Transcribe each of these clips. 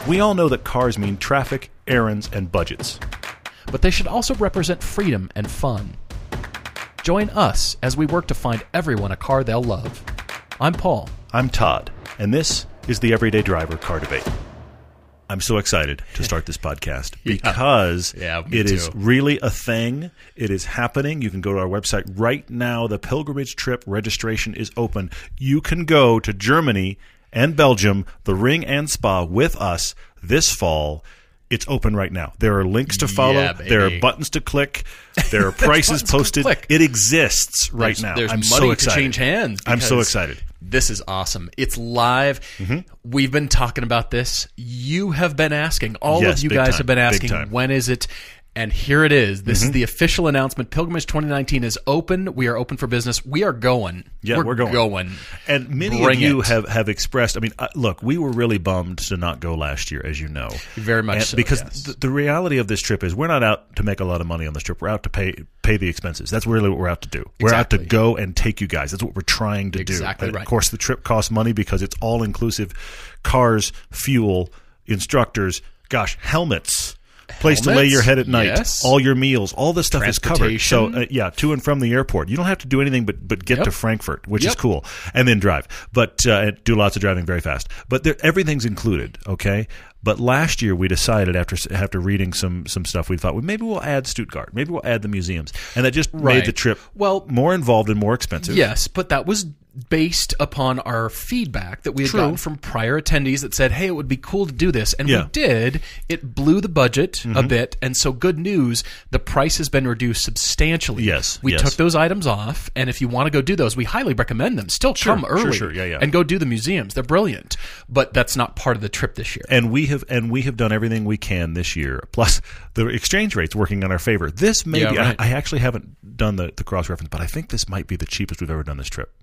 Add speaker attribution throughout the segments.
Speaker 1: Look, we all know that cars mean traffic, errands, and budgets.
Speaker 2: But they should also represent freedom and fun. Join us as we work to find everyone a car they'll love. I'm Paul.
Speaker 1: I'm Todd, and this is the Everyday Driver Car Debate. I'm so excited to start this podcast because it is really a thing. It is happening. You can go to our website right now. The pilgrimage trip registration is open. You can go to Germany and Belgium, the Ring and Spa, with us this fall. It's open right now. There are links to follow.
Speaker 2: Yeah,
Speaker 1: there are buttons to click. There are prices posted. It exists right now.
Speaker 2: There's
Speaker 1: I'm
Speaker 2: money
Speaker 1: so excited.
Speaker 2: to change hands.
Speaker 1: I'm so excited.
Speaker 2: This is awesome. It's live. We've been talking about this. You have been asking. All of you guys have been asking, when is it? And here it is. This is the official announcement. Pilgrimage 2019 is open. We are open for business. We are going.
Speaker 1: Yeah, we're going. And many of you have expressed, look, we were really bummed to not go last year, as you know.
Speaker 2: Very much so,
Speaker 1: because
Speaker 2: yes.
Speaker 1: the reality of this trip is we're not out to make a lot of money on this trip. We're out to pay the expenses. That's really what we're out to do. We're out to go and take you guys. That's what we're trying to do.
Speaker 2: Exactly right.
Speaker 1: Of course, the trip costs money because it's all-inclusive. Cars, fuel, instructors, helmets. Place to lay your head at night, all your meals, all this stuff is covered. So, to and from the airport. You don't have to do anything but get to Frankfurt, which is cool, and then drive. But do lots of driving very fast. But everything's included, okay? But last year we decided after reading some stuff, we thought, well, maybe we'll add Stuttgart. Maybe we'll add the museums. And that just made the trip more involved and more expensive.
Speaker 2: Yes, but that was based upon our feedback that we had gotten from prior attendees that said, hey, it would be cool to do this. And we did. It blew the budget a bit. And so good news, the price has been reduced substantially.
Speaker 1: Yes.
Speaker 2: We took those items off. And if you want to go do those, we highly recommend them. Still come early and go do the museums. They're brilliant. But that's not part of the trip this year.
Speaker 1: And we have done everything we can this year. Plus, the exchange rate's working in our favor. This may be, I actually haven't done the cross-reference, but I think this might be the cheapest we've ever done this trip.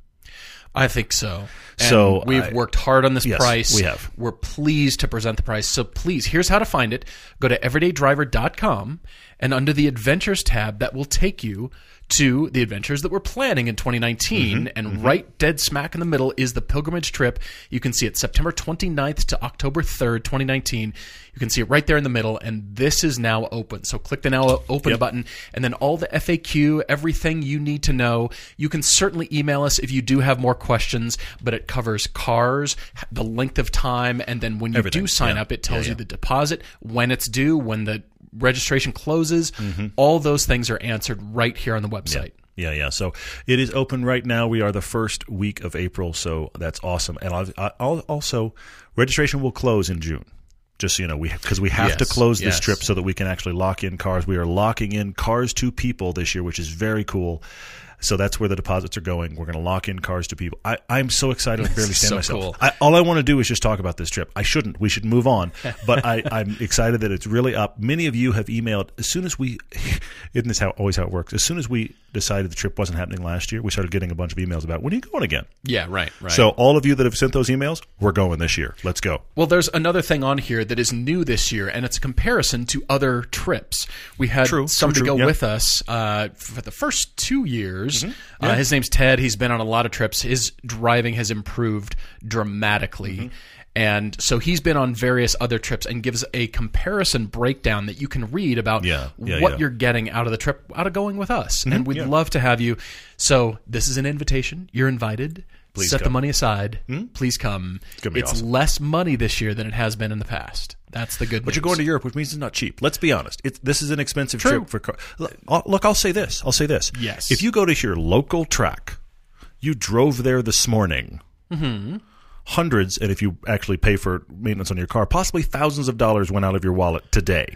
Speaker 2: I think so. And
Speaker 1: so
Speaker 2: we've worked hard on this price.
Speaker 1: We have.
Speaker 2: We're pleased to present the price. So please, here's how to find it. Go to everydaydriver.com, and under the Adventures tab, that will take you to the adventures that we're planning in 2019. And right dead smack in the middle is the pilgrimage trip. You can see it September 29th to October 3rd, 2019. You can see it right there in the middle, and this is now open. So click the now open button, and then all the FAQ, everything you need to know. You can certainly email us if you do have more questions, but it covers cars, the length of time, and then when you do sign up, it tells you the deposit, when it's due, when the registration closes. All those things are answered right here on the website.
Speaker 1: Yeah. So it is open right now. We are the first week of April, so that's awesome. And I'll also, registration will close in June. Just so you know, because we have to close this trip so that we can actually lock in cars. We are locking in Cars to People this year, which is very cool. So that's where the deposits are going. We're going to lock in Cars to People. I'm so excited. I barely stand myself.
Speaker 2: Cool.
Speaker 1: All I want to do is just talk about this trip. I shouldn't. We should move on. But I'm excited that it's really up. Many of you have emailed. As soon as we – isn't this always how it works? As soon as we decided the trip wasn't happening last year, we started getting a bunch of emails about, when are you going again?
Speaker 2: Yeah, right.
Speaker 1: So all of you that have sent those emails, we're going this year. Let's go.
Speaker 2: Well, there's another thing on here that is new this year, and it's a comparison to other trips. We had somebody go with us for the first 2 years. His name's Ted. He's been on a lot of trips. His driving has improved dramatically. And so he's been on various other trips and gives a comparison breakdown that you can read about what you're getting out of the trip, out of going with us. And we'd love to have you. So this is an invitation. You're invited.
Speaker 1: Please
Speaker 2: set
Speaker 1: come.
Speaker 2: the money aside. Please come.
Speaker 1: It's
Speaker 2: awesome. Less money this year than it has been in the past. That's the good news.
Speaker 1: But you're going to Europe, which means it's not cheap. Let's be honest. This is an expensive trip for cars. Look, I'll say this.
Speaker 2: Yes.
Speaker 1: If you go to your local track, you drove there this morning, hundreds, and if you actually pay for maintenance on your car, possibly thousands of dollars went out of your wallet today.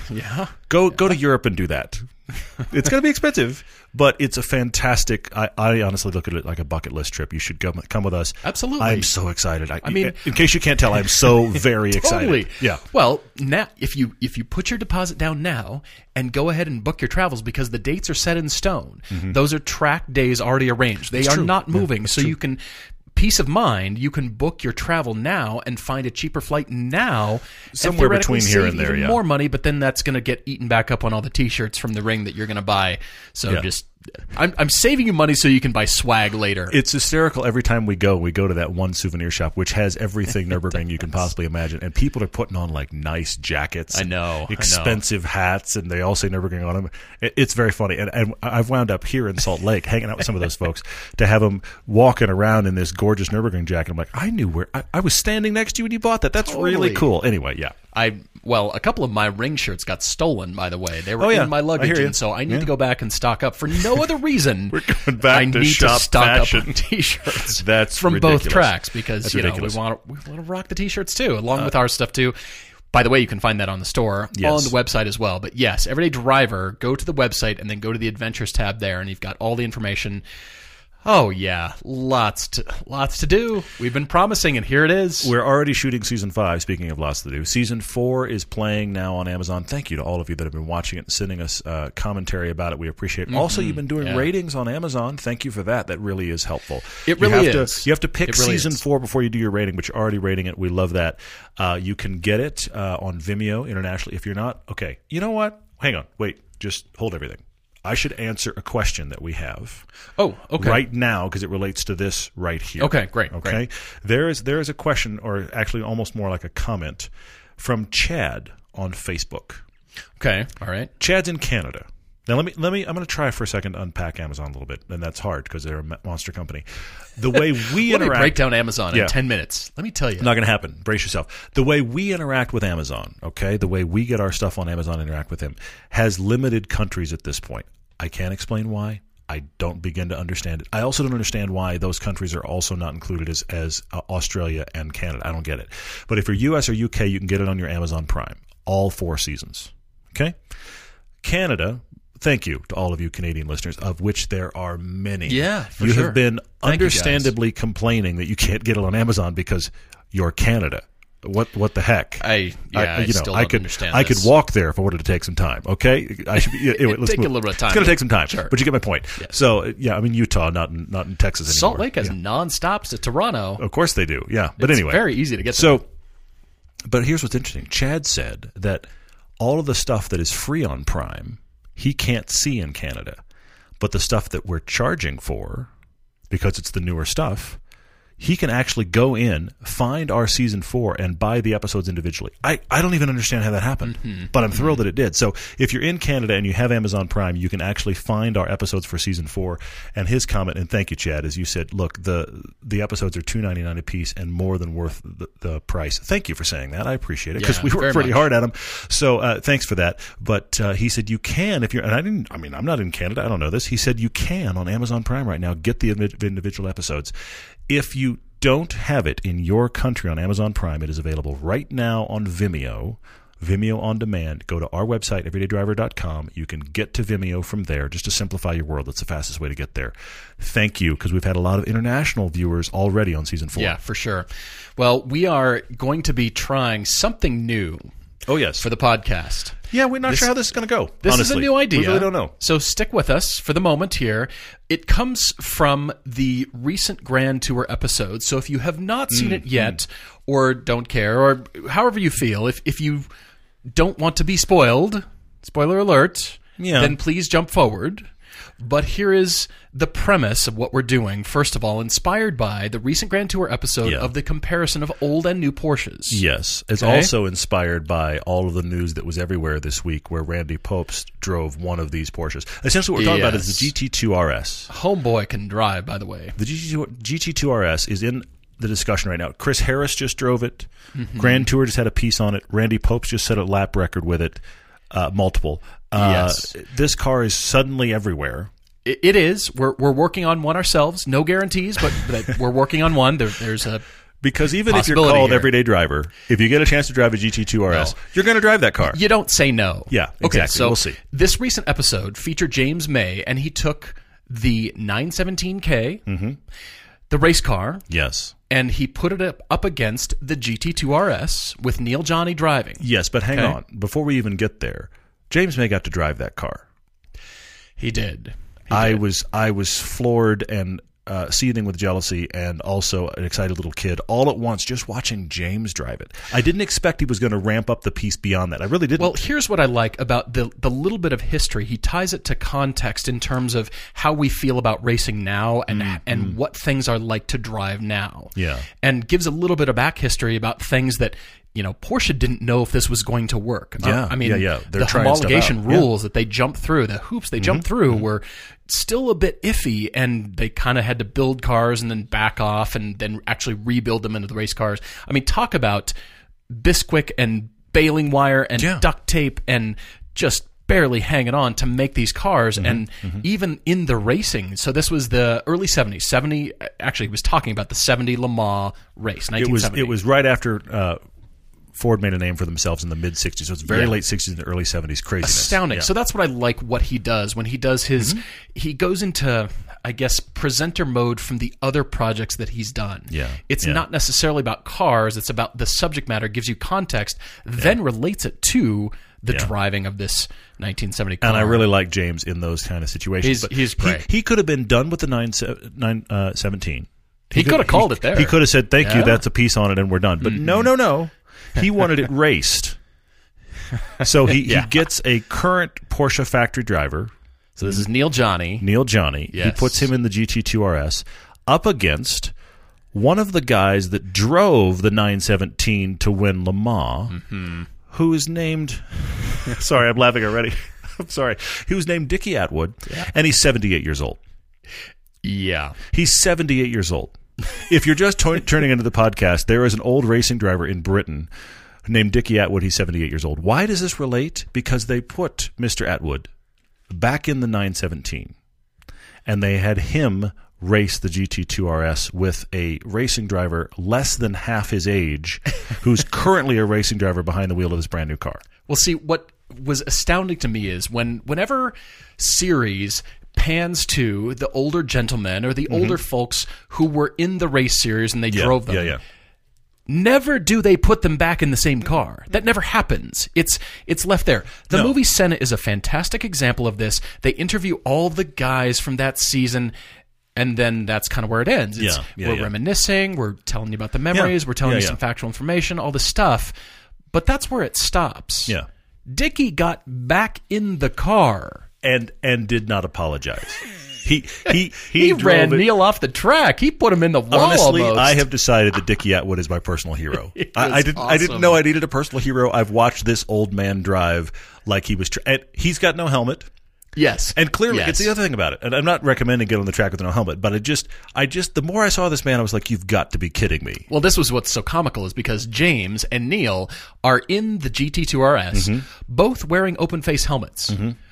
Speaker 1: Go to Europe and do that. It's going to be expensive, but it's a fantastic. I honestly look at it like a bucket list trip. You should come with us.
Speaker 2: Absolutely.
Speaker 1: I'm so excited. I mean, in case you can't tell, I'm so very excited. Yeah.
Speaker 2: Well, now if you put your deposit down now and go ahead and book your travels, because the dates are set in stone. Those are track days already arranged. They are not moving, so you can. Peace of mind, you can book your travel now and find a cheaper flight now.
Speaker 1: Somewhere between here and there,
Speaker 2: more money, but then that's going to get eaten back up on all the T-shirts from the Ring that you're going to buy. So just I'm saving you money so you can buy swag later.
Speaker 1: It's hysterical every time we go to that one souvenir shop, which has everything Nürburgring you can possibly imagine. And people are putting on like nice jackets.
Speaker 2: I know.
Speaker 1: Expensive hats, and they all say Nürburgring on them. It's very funny. And I've wound up here in Salt Lake hanging out with some of those folks to have them walking around in this gorgeous Nürburgring jacket. I'm like, I knew where I was standing next to you when you bought that. That's really cool. Anyway, yeah.
Speaker 2: Well, a couple of my ring shirts got stolen, by the way. They were in my luggage, and so I need to go back and stock up for no other reason.
Speaker 1: We're going back to shop fashion.
Speaker 2: Up on T-shirts.
Speaker 1: That's
Speaker 2: from
Speaker 1: ridiculous.
Speaker 2: Both tracks because we want to rock the T-shirts too, along with our stuff too. By the way, you can find that on the store, on the website as well. But yes, Everyday Driver, go to the website and then go to the Adventures tab there, and you've got all the information. Oh, yeah. Lots to do. We've been promising, and here it is.
Speaker 1: We're already shooting Season 5, speaking of lots to do. Season 4 is playing now on Amazon. Thank you to all of you that have been watching it and sending us commentary about it. We appreciate it. Mm-hmm. Also, you've been doing ratings on Amazon. Thank you for that. That really is helpful.
Speaker 2: It really is.
Speaker 1: You have to pick Season 4 before you do your rating, but you're already rating it. We love that. You can get it on Vimeo internationally. If you're not, okay. You know what? Hang on. Wait. Just hold everything. I should answer a question that we have.
Speaker 2: Oh, okay.
Speaker 1: Right now, because it relates to this right here.
Speaker 2: Okay, great.
Speaker 1: Okay,
Speaker 2: great.
Speaker 1: There is a question, or actually almost more like a comment, from Chad on Facebook.
Speaker 2: Okay, all right.
Speaker 1: Chad's in Canada. Now let me. I'm going to try for a second to unpack Amazon a little bit, and that's hard because they're a monster company. The way we
Speaker 2: interact. Let me break down Amazon in 10 minutes. Let me tell you.
Speaker 1: Not going to happen. Brace yourself. The way we interact with Amazon, okay, the way we get our stuff on Amazon and interact with them, has limited countries at this point. I can't explain why. I don't begin to understand it. I also don't understand why those countries are also not included as Australia and Canada. I don't get it. But if you're U.S. or U.K., you can get it on your Amazon Prime. All 4 seasons. Okay? Canada, thank you to all of you Canadian listeners, of which there are many.
Speaker 2: Yeah, for
Speaker 1: sure.
Speaker 2: You
Speaker 1: have been understandably complaining that you can't get it on Amazon because you're Canada. What the heck?
Speaker 2: I still don't understand.
Speaker 1: I could walk there if I wanted to take some time. Okay, I should. Anyway, let's
Speaker 2: take
Speaker 1: move.
Speaker 2: A little bit of time.
Speaker 1: It's going to take some time,
Speaker 2: sure.
Speaker 1: But you get my point.
Speaker 2: Yes.
Speaker 1: So I mean Utah, not in Texas anymore.
Speaker 2: Salt Lake has non-stops to Toronto.
Speaker 1: Of course they do. Yeah, but
Speaker 2: it's
Speaker 1: anyway,
Speaker 2: very easy to get.
Speaker 1: But here's what's interesting. Chad said that all of the stuff that is free on Prime, he can't see in Canada, but the stuff that we're charging for, because it's the newer stuff, he can actually go in, find our Season 4, and buy the episodes individually. I don't even understand how that happened, but I'm thrilled that it did. So if you're in Canada and you have Amazon Prime, you can actually find our episodes for Season 4. And his comment, and thank you, Chad, as you said, look, the episodes are $2.99 a piece and more than worth the price. Thank you for saying that. I appreciate it because we worked pretty hard at them. So thanks for that. But he said you can if you're, and I'm not in Canada. I don't know this. He said you can on Amazon Prime right now get the individual episodes. If you don't have it in your country on Amazon Prime, it is available right now on Vimeo. Vimeo on demand. Go to our website, everydaydriver.com. You can get to Vimeo from there. Just to simplify your world, that's the fastest way to get there. Thank you, because we've had a lot of international viewers already on Season 4.
Speaker 2: Yeah, for sure. Well, we are going to be trying something new.
Speaker 1: Oh, yes.
Speaker 2: For the podcast.
Speaker 1: Yeah, we're not sure how this is going to go.
Speaker 2: This
Speaker 1: honestly.
Speaker 2: is a new idea.
Speaker 1: We really don't know.
Speaker 2: So stick with us for the moment here. It comes from the recent Grand Tour episode. So if you have not seen it yet, or don't care, or however you feel, if you don't want to be spoiled, spoiler alert, then please jump forward. But here is the premise of what we're doing. First of all, inspired by the recent Grand Tour episode of the comparison of old and new Porsches.
Speaker 1: Yes. It's also inspired by all of the news that was everywhere this week where Randy Popst drove one of these Porsches. Essentially what we're talking about is the GT2 RS.
Speaker 2: Homeboy can drive, by the way.
Speaker 1: The GT2 RS is in the discussion right now. Chris Harris just drove it. Grand Tour just had a piece on it. Randy Popst just set a lap record with it. Multiple. This car is suddenly everywhere.
Speaker 2: It is. We're working on one ourselves. No guarantees, but we're working on one. There's a
Speaker 1: because even if you're called Everyday Driver, if you get a chance to drive a GT2 RS, you're going to drive that car.
Speaker 2: You don't say no.
Speaker 1: Yeah, exactly.
Speaker 2: Okay, so
Speaker 1: we'll see.
Speaker 2: This recent episode featured James May, and he took the 917K, the race car.
Speaker 1: Yes.
Speaker 2: And he put it up against the GT2 RS with Neil Johnny driving.
Speaker 1: Yes, but hang on. Before we even get there, James May got to drive that car.
Speaker 2: He did.
Speaker 1: I was floored and seething with jealousy and also an excited little kid all at once just watching James drive it. I didn't expect he was going to ramp up the piece beyond that. I really didn't.
Speaker 2: Well, here's what I like about the little bit of history. He ties it to context in terms of how we feel about racing now and what things are like to drive now.
Speaker 1: Yeah.
Speaker 2: And gives a little bit of back history about things that Porsche didn't know if this was going to work.
Speaker 1: Yeah,
Speaker 2: the homologation rules that they jumped through, the hoops they jumped through were still a bit iffy, and they kind of had to build cars and then back off and then actually rebuild them into the race cars. I mean, talk about Bisquick and baling wire and duct tape and just barely hanging on to make these cars, and even in the racing. So this was the early 70s. Actually, he was talking about the 70 Le Mans race, 1970.
Speaker 1: It was right after Ford made a name for themselves in the mid-'60s. So it's very late 60s and early 70s craziness.
Speaker 2: Astounding. Yeah. So that's what I like what he does. When he does his... He goes into, I guess, presenter mode from the other projects that he's done.
Speaker 1: Yeah.
Speaker 2: It's not necessarily about cars. It's about the subject matter, gives you context, then relates it to the driving of this 1970 car.
Speaker 1: And I really like James in those kind of situations.
Speaker 2: He's great.
Speaker 1: He could have been done with the 917.
Speaker 2: He could have called it there.
Speaker 1: He could have said, thank you, that's a piece on it, and we're done. But no. He wanted it raced. So he gets a current Porsche factory driver.
Speaker 2: So this is Neil Johnny.
Speaker 1: Yes. He puts him in the GT2 RS up against one of the guys that drove the 917 to win Le Mans, who is named... Sorry, I'm laughing already. I'm sorry. He was named Dickie Atwood, and he's 78 years old.
Speaker 2: Yeah.
Speaker 1: He's 78 years old. If you're just turning into the podcast, there is an old racing driver in Britain named Dickie Atwood. He's 78 years old. Why does this relate? Because they put Mr. Atwood back in the 917, and they had him race the GT2 RS with a racing driver less than half his age who's currently a racing driver behind the wheel of this brand new car.
Speaker 2: Well, see, what was astounding to me is whenever series pans to the older gentlemen or the older folks who were in the race series and they drove them. Never do they put them back in the same car. That never happens. It's left there. The movie Senna is a fantastic example of this. They interview all the guys from that season, and then that's kind of where it ends. We're reminiscing. We're telling you about the memories. We're telling you some factual information, all this stuff. But that's where it stops.
Speaker 1: Yeah.
Speaker 2: Dickie got back in the car.
Speaker 1: And did not apologize. He
Speaker 2: ran Neil off the track. He put him in the wall.
Speaker 1: Honestly,
Speaker 2: almost.
Speaker 1: I have decided that Dickie Atwood is my personal hero. I didn't know I needed a personal hero. I've watched this old man drive like he was. And he's got no helmet.
Speaker 2: Yes,
Speaker 1: and clearly it's the other thing about it. And I'm not recommending get on the track with no helmet, but I just the more I saw this man, I was like, you've got to be kidding me.
Speaker 2: Well, this was what's so comical is because James and Neil are in the GT2 RS, both wearing open face helmets.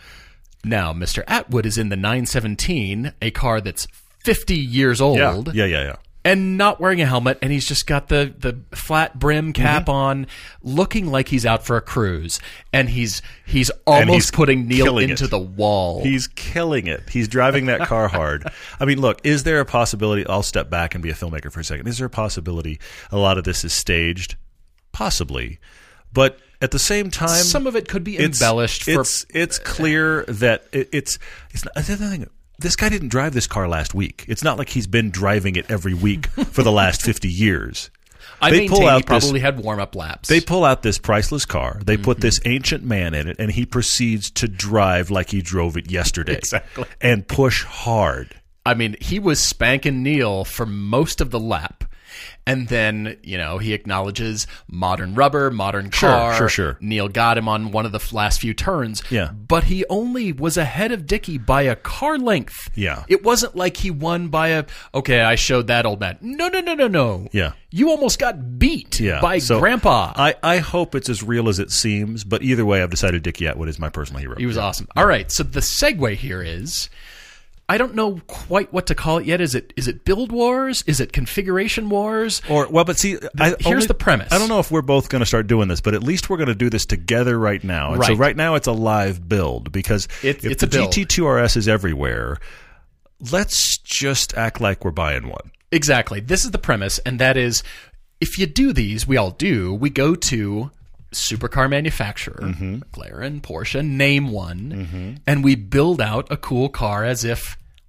Speaker 2: Now, Mr. Atwood is in the 917, a car that's 50 years old.
Speaker 1: Yeah.
Speaker 2: And not wearing a helmet, and he's just got the flat brim cap on, looking like he's out for a cruise. And he's almost putting Neil into the wall.
Speaker 1: He's killing it. He's driving that car hard. I mean, look, is there a possibility... I'll step back and be a filmmaker for a second. Is there a possibility a lot of this is staged? Possibly. But... at the same time,
Speaker 2: some of it could be embellished.
Speaker 1: It's clear that it's not, the other thing. This guy didn't drive this car last week. It's not like he's been driving it every week for the last 50 years.
Speaker 2: I maintain he probably had warm-up laps.
Speaker 1: They pull out this priceless car. They put this ancient man in it, and he proceeds to drive like he drove it yesterday.
Speaker 2: Exactly.
Speaker 1: And push hard.
Speaker 2: I mean, he was spanking Neil for most of the lap. And then, he acknowledges modern rubber, modern car.
Speaker 1: Sure.
Speaker 2: Neil got him on one of the last few turns.
Speaker 1: Yeah.
Speaker 2: But he only was ahead of Dickie by a car length.
Speaker 1: Yeah.
Speaker 2: It wasn't like he won by I showed that old man. No.
Speaker 1: Yeah.
Speaker 2: You almost got beat by Grandpa.
Speaker 1: I hope it's as real as it seems, but either way, I've decided Dickie Atwood is my personal hero.
Speaker 2: He was awesome. All right, so the segue here is... I don't know quite what to call it yet. Is it build wars? Is it configuration wars?
Speaker 1: But see,
Speaker 2: here's the premise.
Speaker 1: I don't know if we're both going to start doing this, but at least we're going to do this together right now. And so right now it's a live build because if the GT2 RS is everywhere, let's just act like we're buying one.
Speaker 2: Exactly. This is the premise, and that is, if you do these, we all do. We go to supercar manufacturer, McLaren, Porsche, name one, and we build out a cool car as if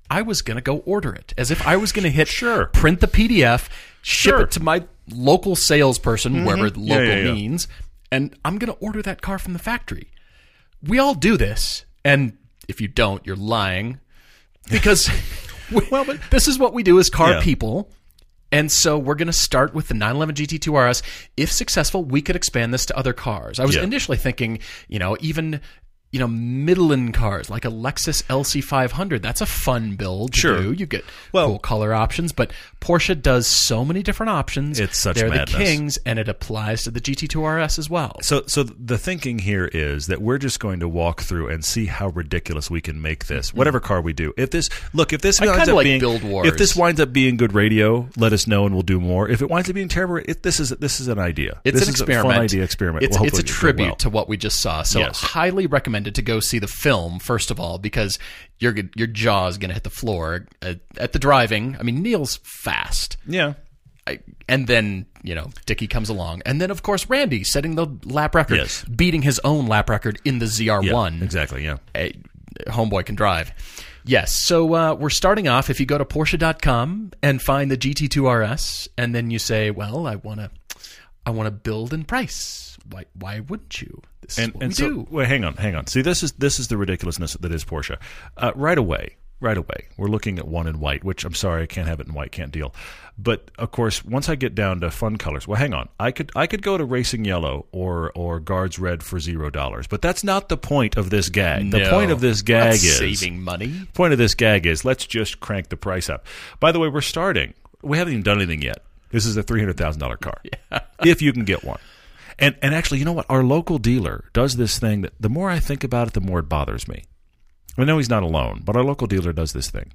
Speaker 2: I was going to go order it, as if I was going to hit print the PDF, ship it to my local salesperson, wherever local means, and I'm going to order that car from the factory. We all do this, and if you don't, you're lying, because but this is what we do as car people. And so we're going to start with the 911 GT2 RS. If successful, we could expand this to other cars. I was initially thinking, even middle-end cars like a Lexus LC500. That's a fun build to do. You get cool color options, but Porsche does so many different options.
Speaker 1: It's such
Speaker 2: They're
Speaker 1: madness.
Speaker 2: The kings, and it applies to the GT2 RS as well.
Speaker 1: So the thinking here is that we're just going to walk through and see how ridiculous we can make this, whatever car we do. If this winds up being Build Wars. If this winds up being good radio, let us know and we'll do more. If it winds up being terrible, this is an idea.
Speaker 2: It's
Speaker 1: an
Speaker 2: experiment.
Speaker 1: A fun idea experiment.
Speaker 2: It's a tribute to what we just saw. So highly recommended to go see the film, first of all, because your jaw is going to hit the floor at the driving. I mean, Neil's fast.
Speaker 1: Yeah.
Speaker 2: And then, Dickie comes along. And then, of course, Randy setting the lap record, beating his own lap record in the ZR1.
Speaker 1: Yeah, exactly, yeah.
Speaker 2: Homeboy can drive. Yes, so we're starting off. If you go to Porsche.com and find the GT2 RS, and then you say, well, I want to build and price. Why wouldn't you? This is what we do.
Speaker 1: Wait, hang on. See, this is the ridiculousness that is Porsche. Right away, we're looking at one in white, which I'm sorry, I can't have it in white, can't deal. But of course, once I get down to fun colors, well, hang on, I could go to racing yellow or guards red for $0, but that's not the point of this gag.
Speaker 2: No,
Speaker 1: the point of this gag is
Speaker 2: saving money.
Speaker 1: The point of this gag is let's just crank the price up. By the way, we're starting. We haven't even done anything yet. This is a $300,000 car, if you can get one. And actually, you know what? Our local dealer does this thing that the more I think about it, the more it bothers me. I know he's not alone, but our local dealer does this thing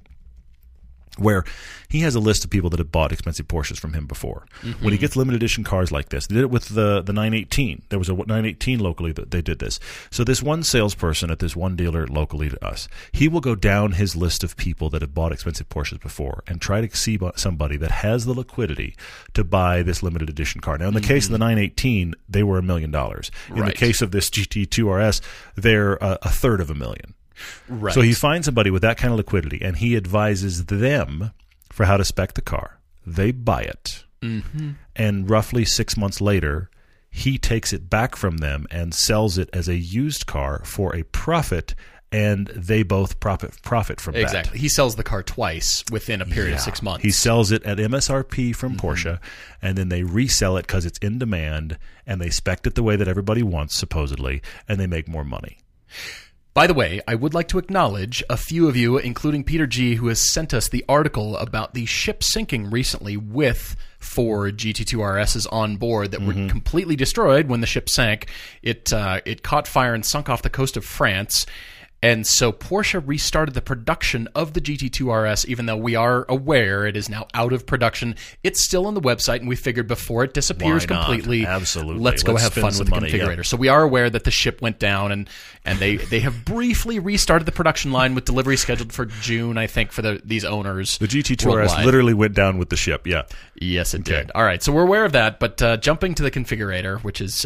Speaker 1: where he has a list of people that have bought expensive Porsches from him before. Mm-hmm. When he gets limited edition cars like this, they did it with the 918. There was a 918 locally that they did this. So this one salesperson at this one dealer locally to us, he will go down his list of people that have bought expensive Porsches before and try to see somebody that has the liquidity to buy this limited edition car. Now, in the case of the 918, they were $1 million. In the case of this GT2 RS, they're a third of $1 million.
Speaker 2: Right.
Speaker 1: So he finds somebody with that kind of liquidity, and he advises them for how to spec the car. They buy it. Mm-hmm. And roughly 6 months later, he takes it back from them and sells it as a used car for a profit, and they both profit from that.
Speaker 2: Exactly. He sells the car twice within a period of 6 months.
Speaker 1: He sells it at MSRP from Porsche, and then they resell it because it's in demand, and they spec it the way that everybody wants, supposedly, and they make more money.
Speaker 2: By the way, I would like to acknowledge a few of you, including Peter G., who has sent us the article about the ship sinking recently with 4 GT2 RSs on board that were completely destroyed when the ship sank. It caught fire and sunk off the coast of France. And so Porsche restarted the production of the GT2 RS, even though we are aware it is now out of production. It's still on the website, and we figured before it disappears completely,
Speaker 1: absolutely,
Speaker 2: let's go have fun with the configurator. Yep. So we are aware that the ship went down, and they have briefly restarted the production line with delivery scheduled for June, I think, for these owners.
Speaker 1: The GT2 RS literally went down with the ship, yeah.
Speaker 2: Yes, it did. All right, so we're aware of that, but jumping to the configurator, which is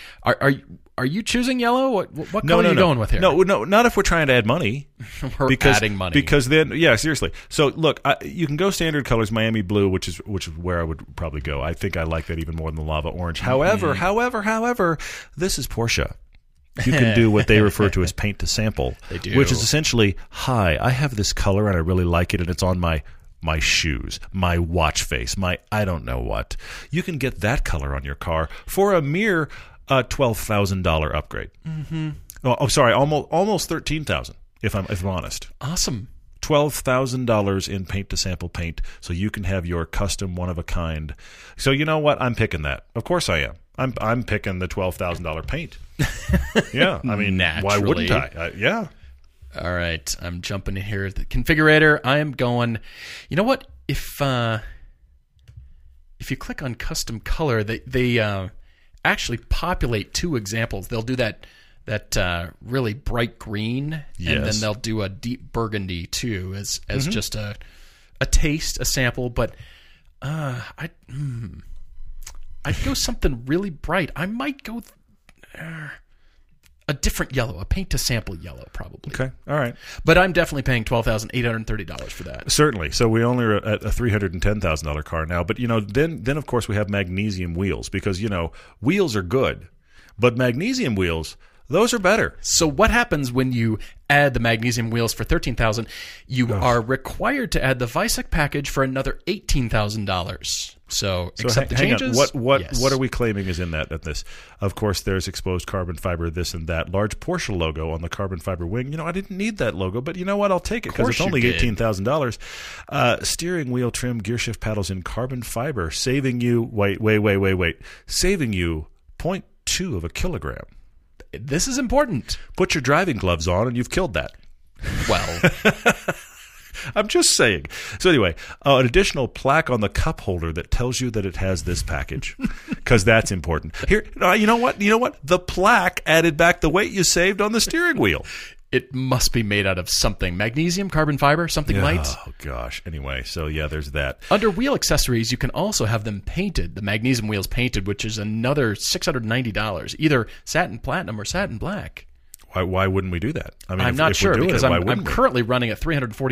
Speaker 2: Are you choosing yellow? What color are you going with here?
Speaker 1: No, not if we're trying to add money.
Speaker 2: We're adding money.
Speaker 1: Because then, seriously. So look, you can go standard colors, Miami blue, which is where I would probably go. I think I like that even more than the lava orange. However, this is Porsche. You can do what they refer to as paint to sample,
Speaker 2: they do.
Speaker 1: Which is essentially, hi, I have this color and I really like it, and it's on my shoes, my watch face, my I don't know what. You can get that color on your car for a mere $12,000 upgrade. Mm-hmm. Oh, sorry, almost $13,000. If I'm honest.
Speaker 2: Awesome.
Speaker 1: $12,000 in paint to sample paint, so you can have your custom one of a kind. So you know what? I'm picking that. Of course I am. I'm picking the $12,000 paint. Yeah, I mean, why wouldn't I? Yeah.
Speaker 2: All right, I'm jumping in here. The configurator. I am going. You know what? If you click on custom color, they actually populate 2 examples. They'll do that really bright green, and then they'll do a deep burgundy too, as just a taste, a sample. But I'd go something really bright. I might go. a different yellow, a paint to sample yellow, probably.
Speaker 1: Okay, all right.
Speaker 2: But I'm definitely paying $12,830 for that.
Speaker 1: Certainly. So we only are at a $310,000 car now. But then of course we have magnesium wheels because wheels are good, but magnesium wheels, those are better.
Speaker 2: So what happens when you add the magnesium wheels for $13,000? You are required to add the Weissach package for another $18,000. So accept the changes.
Speaker 1: What are we claiming is in that? This, of course, there's exposed carbon fiber, this and that. Large Porsche logo on the carbon fiber wing. I didn't need that logo, but you know what? I'll take it because it's only $18,000. Steering wheel trim, gear shift paddles in carbon fiber, saving you saving you 0.2 of a kilogram.
Speaker 2: This is important.
Speaker 1: Put your driving gloves on, and you've killed that.
Speaker 2: Well.
Speaker 1: I'm just saying. So anyway, an additional plaque on the cup holder that tells you that it has this package, because that's important. Here, you know what? The plaque added back the weight you saved on the steering wheel.
Speaker 2: It must be made out of something. Magnesium, carbon fiber, something light.
Speaker 1: Oh, gosh. Anyway, so yeah, there's that.
Speaker 2: Under wheel accessories, you can also have them painted, the magnesium wheels painted, which is another $690, either satin platinum or satin black.
Speaker 1: Why wouldn't we do that? I mean,
Speaker 2: I'm not sure because I'm currently running at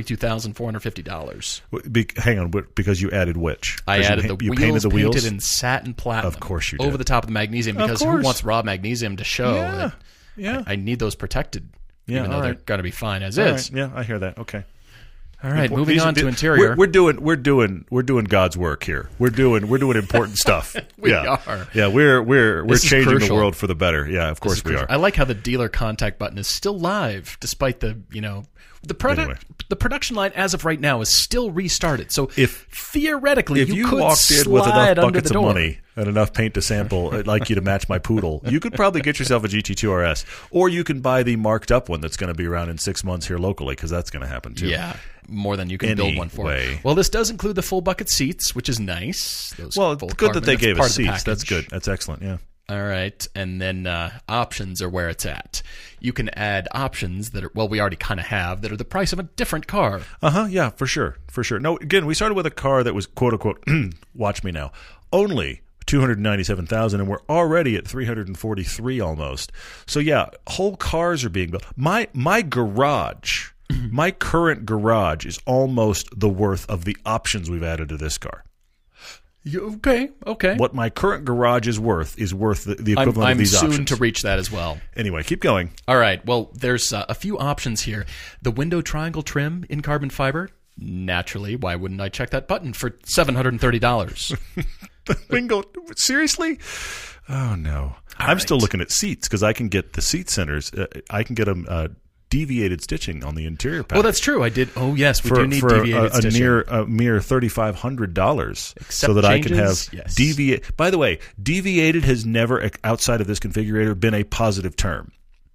Speaker 2: $342,450.
Speaker 1: Hang on, because you added which?
Speaker 2: I added the wheels painted in satin platinum.
Speaker 1: Of course you did.
Speaker 2: Over the top of the magnesium because who wants raw magnesium to show that I need those protected, even though they're going to be fine as is.
Speaker 1: Right. Yeah, I hear that. Okay.
Speaker 2: All right, moving on to interior.
Speaker 1: We're doing God's work here. We're doing important stuff.
Speaker 2: We are.
Speaker 1: Yeah, we're changing the world for the better. Yeah, of course we are.
Speaker 2: I like how the dealer contact button is still live despite the the production line as of right now is still restarted. So if theoretically you could
Speaker 1: walked in with enough buckets of money and enough paint to sample, I'd like you to match my poodle, you could probably get yourself a GT2 RS, or you can buy the marked up one that's going to be around in 6 months here locally because that's going to happen too.
Speaker 2: Yeah. More than you can build one for. Well, this does include the full bucket seats, which is nice.
Speaker 1: It's good that they gave us seats. That's good. That's excellent, yeah.
Speaker 2: All right. And then options are where it's at. You can add options that are, we already kind of have, that are the price of a different car.
Speaker 1: Yeah, for sure. No, again, we started with a car that was, quote unquote, watch me now, only $297,000, and we're already at $343 almost. So yeah, whole cars are being built. My garage... My current garage is almost the worth of the options we've added to this car.
Speaker 2: Okay.
Speaker 1: What my current garage is worth the equivalent of these options.
Speaker 2: I'm soon to reach that as well.
Speaker 1: Anyway, keep going.
Speaker 2: All right. Well, there's a few options here. The window triangle trim in carbon fiber. Naturally, why wouldn't I check that button for $730?
Speaker 1: The window, seriously? Oh, no. I'm still looking at seats because I can get the seat centers. I can get them... deviated stitching on the interior package.
Speaker 2: Oh, that's true. I did. Oh, yes, we do need deviated stitching.
Speaker 1: A mere $3,500 so that I can have deviate. By the way, deviated has never, outside of this configurator, been a positive term.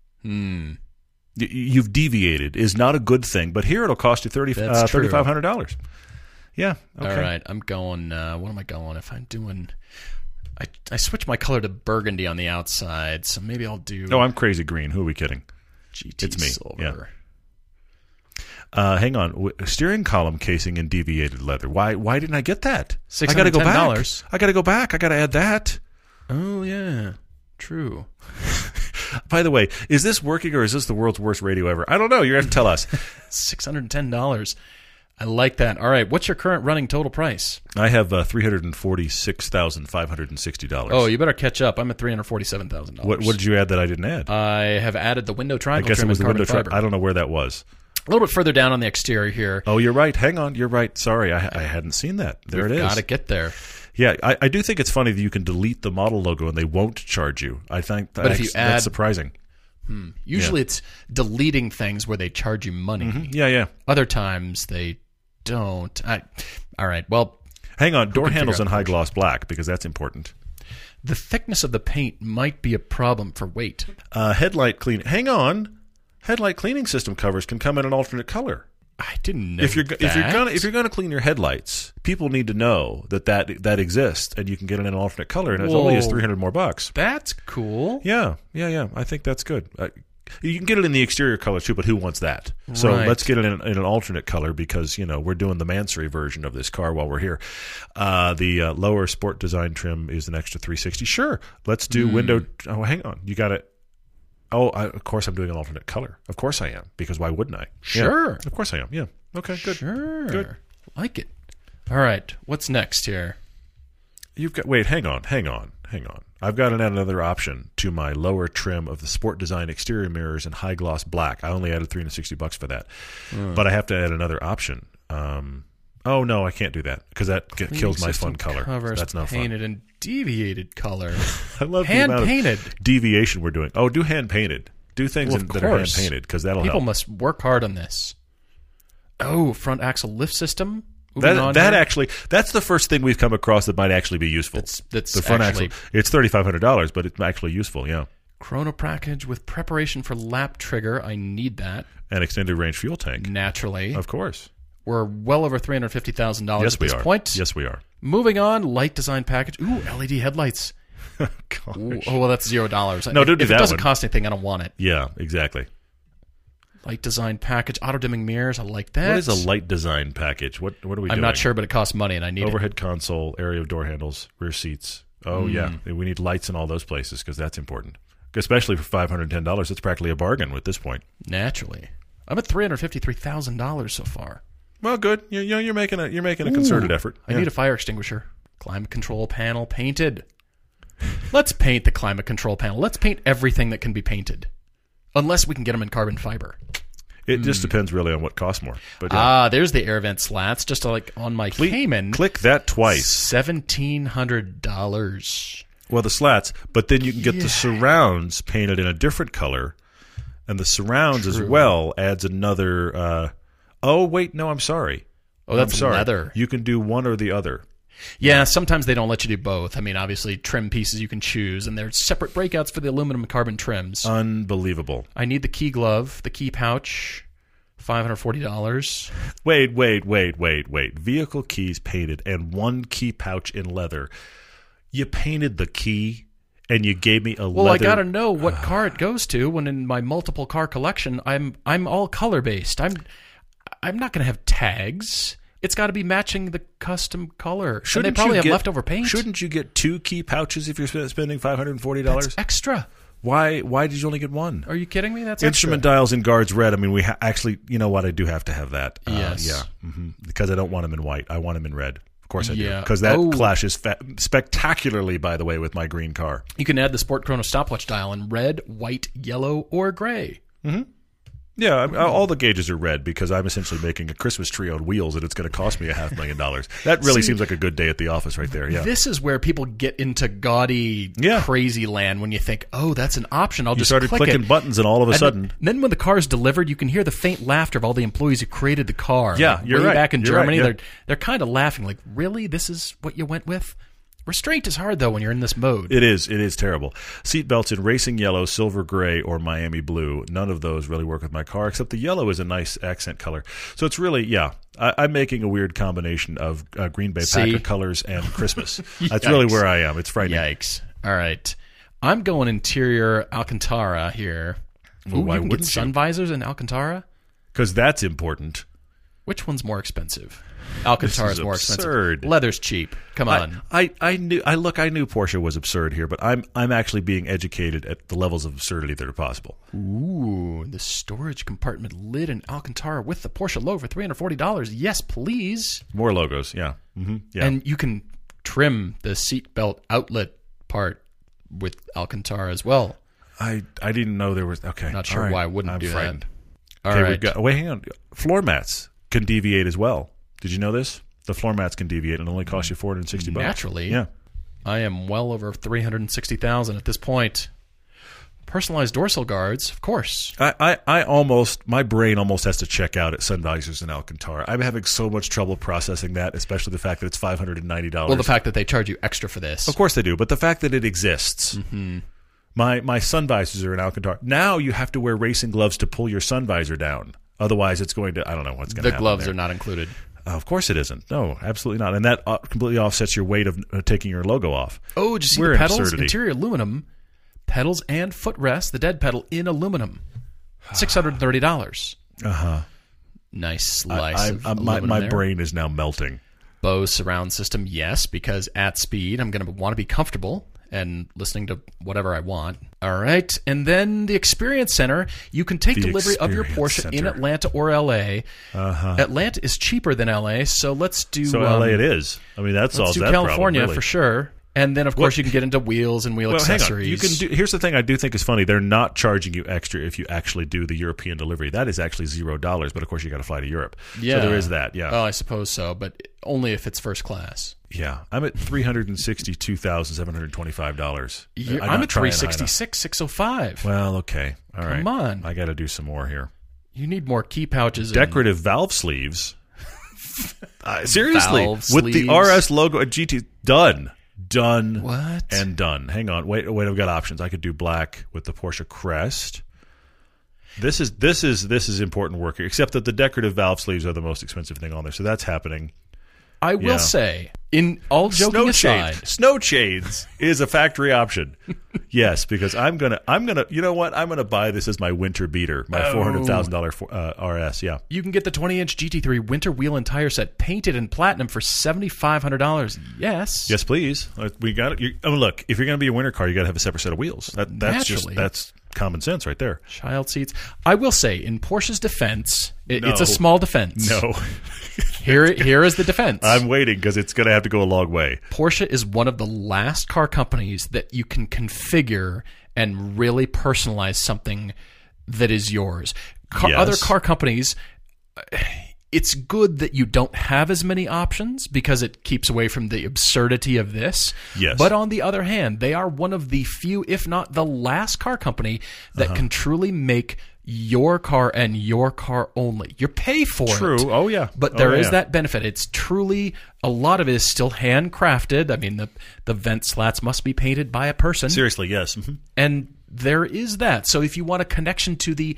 Speaker 1: You've deviated is not a good thing, but here it'll cost you $3,500. Yeah. Okay.
Speaker 2: All right. I'm going, what am I going? If I'm doing... I switched my color to burgundy on the outside, so maybe I'll do...
Speaker 1: No, I'm crazy green. Who are we kidding?
Speaker 2: GT
Speaker 1: it's me.
Speaker 2: Silver.
Speaker 1: Yeah. Hang on. Steering column casing in deviated leather. Why didn't I get that?
Speaker 2: I got to go back.
Speaker 1: I got to go back. I got to add that.
Speaker 2: Oh, yeah. True.
Speaker 1: By the way, is this working or is this the world's worst radio ever? I don't know. You're going to have to tell us.
Speaker 2: $610. I like that. All right. What's your current running total price?
Speaker 1: I have $346,560.
Speaker 2: Oh, you better catch up. I'm at $347,000.
Speaker 1: What did you add that I didn't add?
Speaker 2: I have added the window triangle trim.
Speaker 1: I guess it was the window triangle. I don't know where that was.
Speaker 2: A little bit further down on the exterior here.
Speaker 1: Oh, you're right. Hang on. You're right. Sorry. I hadn't seen that. There it is.
Speaker 2: Got to get there.
Speaker 1: Yeah, I do think it's funny that you can delete the model logo and they won't charge you. I think that's surprising.
Speaker 2: Usually it's deleting things where they charge you money.
Speaker 1: Mm-hmm. Yeah.
Speaker 2: Other times they don't. All right. Well,
Speaker 1: hang on. Door handles in high gloss black because that's important.
Speaker 2: The thickness of the paint might be a problem for weight.
Speaker 1: Headlight clean. Hang on. Headlight cleaning system covers can come in an alternate color.
Speaker 2: I didn't know
Speaker 1: if you're gonna clean your headlights, people need to know that exists, and you can get it in an alternate color, and it's only $300 more.
Speaker 2: That's cool.
Speaker 1: Yeah. I think that's good. You can get it in the exterior color too, but who wants that? So let's get it in an alternate color because we're doing the Mansory version of this car while we're here. The lower sport design trim is an extra $360. Sure, let's do window. Oh, hang on, you got it. Of course I'm doing an alternate color. Of course I am, because why wouldn't I?
Speaker 2: Sure.
Speaker 1: Yeah, of course I am. Yeah. Okay, good.
Speaker 2: Sure.
Speaker 1: Good.
Speaker 2: Like it. All right. What's next here?
Speaker 1: Wait, hang on. I've got to add another option to my lower trim of the Sport Design exterior mirrors in high gloss black. I only added $360 for that. But I have to add another option. Oh, no, I can't do that because that kills my fun color. That's no fun.
Speaker 2: Painted and deviated color.
Speaker 1: I love
Speaker 2: hand
Speaker 1: the amount
Speaker 2: painted
Speaker 1: of deviation we're doing. Oh, do hand painted. Do things that are hand painted because that'll help.
Speaker 2: People must work hard on this. Oh, front axle lift system.
Speaker 1: That's the first thing we've come across that might actually be useful.
Speaker 2: That's
Speaker 1: the front axle. It's $3,500, but it's actually useful. Yeah.
Speaker 2: Chrono package with preparation for lap trigger. I need that.
Speaker 1: And extended range fuel tank.
Speaker 2: Naturally,
Speaker 1: of course.
Speaker 2: We're well over $350,000 at this point.
Speaker 1: Yes, we are.
Speaker 2: Moving on, light design package. Ooh, LED headlights.
Speaker 1: Gosh.
Speaker 2: Oh, well, that's $0.
Speaker 1: No, don't do that.
Speaker 2: If it doesn't cost anything, I don't want it.
Speaker 1: Yeah, exactly.
Speaker 2: Light design package, auto dimming mirrors. I like that.
Speaker 1: What is a light design package? What are we doing?
Speaker 2: I'm not sure, but it costs money, and I need
Speaker 1: overhead console, area of door handles, rear seats. Oh yeah, we need lights in all those places because that's important. Especially for $510, it's practically a bargain at this point.
Speaker 2: Naturally, I'm at $353,000 so far.
Speaker 1: Well, good. You're making a concerted effort.
Speaker 2: I need a fire extinguisher. Climate control panel painted. Let's paint the climate control panel. Let's paint everything that can be painted, unless we can get them in carbon fiber.
Speaker 1: It just depends really on what costs more. But yeah.
Speaker 2: There's the air vent slats, just like on my Cayman.
Speaker 1: Click that twice.
Speaker 2: $1,700.
Speaker 1: Well, the slats, but then you can get the surrounds painted in a different color, and the surrounds as well adds another. Oh wait, no, I'm sorry.
Speaker 2: Oh, that's leather.
Speaker 1: You can do one or the other.
Speaker 2: Yeah, sometimes they don't let you do both. I mean, obviously, trim pieces you can choose, and there's separate breakouts for the aluminum and carbon trims.
Speaker 1: Unbelievable.
Speaker 2: I need the key glove, the key pouch, $540.
Speaker 1: Wait. Vehicle keys painted and one key pouch in leather. You painted the key and you gave me a leather.
Speaker 2: Well, I got to know what car it goes to when in my multiple car collection, I'm all color-based. I'm not going to have tags. It's got to be matching the custom color. And they probably have leftover paint.
Speaker 1: Shouldn't you get two key pouches if you're spending $540?
Speaker 2: That's extra.
Speaker 1: Why did you only get one?
Speaker 2: Are you kidding me? That's
Speaker 1: instrument
Speaker 2: extra.
Speaker 1: dials in guards red. I mean, we actually, you know what? I do have to have that.
Speaker 2: Yes.
Speaker 1: Yeah. Because I don't want them in white. I want them in red. Of course I do. Because that clashes spectacularly, by the way, with my green car.
Speaker 2: You can add the Sport Chrono stopwatch dial in red, white, yellow, or gray.
Speaker 1: Mm-hmm. Yeah, all the gauges are red because I'm essentially making a Christmas tree on wheels, and it's going to cost me $500,000. That really seems like a good day at the office right there. Yeah,
Speaker 2: this is where people get into gaudy, crazy land when you think, oh, that's an option. I'll just
Speaker 1: started clicking buttons, and all of a sudden,
Speaker 2: then when the car's delivered, you can hear the faint laughter of all the employees who created the car.
Speaker 1: Yeah, you're right.
Speaker 2: Back in
Speaker 1: You're
Speaker 2: Germany,
Speaker 1: right,
Speaker 2: they're kind of laughing, like, really, this is what you went with? Restraint is hard, though, when you're in this mode.
Speaker 1: It is terrible. Seat belts in racing yellow, silver gray, or Miami blue. None of those really work with my car, except the yellow is a nice accent color. So it's really, I'm making a weird combination of Green Bay Packer colors and Christmas. That's really where I am. It's frightening.
Speaker 2: Yikes. All right. I'm going interior Alcantara here.
Speaker 1: Well, why
Speaker 2: you can
Speaker 1: wouldn't
Speaker 2: get sun visors in Alcantara?
Speaker 1: Because that's important.
Speaker 2: Which one's more expensive? Alcantara is more
Speaker 1: absurd.
Speaker 2: Expensive. Leather's cheap. Come on.
Speaker 1: I knew Porsche was absurd here, but I'm actually being educated at the levels of absurdity that are possible.
Speaker 2: Ooh, the storage compartment lid in Alcantara with the Porsche logo for $340. Yes, please.
Speaker 1: More logos, yeah. Mm-hmm. Yeah.
Speaker 2: And you can trim the seatbelt outlet part with Alcantara as well.
Speaker 1: I didn't know there was. Okay,
Speaker 2: not sure why I wouldn't do
Speaker 1: frightened.
Speaker 2: that. All right.
Speaker 1: Wait, hang on. Floor mats can deviate as well. Did you know this? The floor mats can deviate and only cost you $460.
Speaker 2: Naturally.
Speaker 1: Yeah.
Speaker 2: I am well over $360,000 at this point. Personalized dorsal guards, of course.
Speaker 1: My brain almost has to check out at sun visors in Alcantara. I'm having so much trouble processing that, especially the fact that it's $590.
Speaker 2: Well, the fact that they charge you extra for this.
Speaker 1: Of course they do, but the fact that it exists.
Speaker 2: Mm-hmm.
Speaker 1: My sun visors are in Alcantara. Now you have to wear racing gloves to pull your sun visor down. Otherwise, it's going to, I don't know what's going to happen.
Speaker 2: The gloves are not included.
Speaker 1: Of course it isn't. No, absolutely not. And that completely offsets your weight of taking your logo off.
Speaker 2: Oh, did you see the pedals? Absurdity. Interior aluminum. Pedals and footrest, the dead pedal in aluminum. $630.
Speaker 1: Uh-huh.
Speaker 2: Nice slice of aluminum
Speaker 1: my brain is now melting.
Speaker 2: Bose surround system, yes, because at speed I'm going to want to be comfortable. and listening to whatever I want. All right. And then the Experience Center, you can take delivery of your Porsche in Atlanta or L.A. Atlanta is cheaper than L.A., so let's do...
Speaker 1: So L.A. it is. I mean, that solves that problem.
Speaker 2: California
Speaker 1: really.
Speaker 2: For sure. And then, of course, you can get into wheels and wheel accessories.
Speaker 1: Hang on. You can here's the thing I do think is funny. They're not charging you extra if you actually do the European delivery. That is actually $0, but of course you got to fly to Europe. Yeah. So there is that, yeah.
Speaker 2: Oh, I suppose so, but only if it's first class.
Speaker 1: Yeah. I'm at $362,725.
Speaker 2: I'm at $366,605.
Speaker 1: Well, okay. All right.
Speaker 2: Come on.
Speaker 1: I got to do some more here.
Speaker 2: You need more key pouches.
Speaker 1: Decorative valve sleeves. Seriously. With the RS logo at GT. Done.
Speaker 2: What?
Speaker 1: And done. Hang on. Wait, I've got options. I could do black with the Porsche crest. This is important work, except that the decorative valve sleeves are the most expensive thing on there. So that's happening.
Speaker 2: I will say, in all joking aside,
Speaker 1: snow shades is a factory option. Yes, because I'm gonna. You know what? I'm gonna buy this as my winter beater, my $400,000 RS. Yeah,
Speaker 2: you can get the 20-inch GT3 winter wheel and tire set painted in platinum for $7,500. Yes,
Speaker 1: please. We got it. Look, if you're gonna be a winter car, you got to have a separate set of wheels. That's common sense right there.
Speaker 2: Child seats. I will say, in Porsche's defense, it's a small defense.
Speaker 1: No.
Speaker 2: Here is the defense.
Speaker 1: I'm waiting because it's going to have to go a long way.
Speaker 2: Porsche is one of the last car companies that you can configure and really personalize something that is yours. Other car companies, it's good that you don't have as many options because it keeps away from the absurdity of this.
Speaker 1: Yes.
Speaker 2: But on the other hand, they are one of the few, if not the last car company that can truly make your car and your car only. You pay for it.
Speaker 1: True. Oh, yeah.
Speaker 2: But there is that benefit. It's truly, a lot of it is still handcrafted. I mean, the vent slats must be painted by a person.
Speaker 1: Seriously, yes. Mm-hmm.
Speaker 2: And there is that. So if you want a connection to the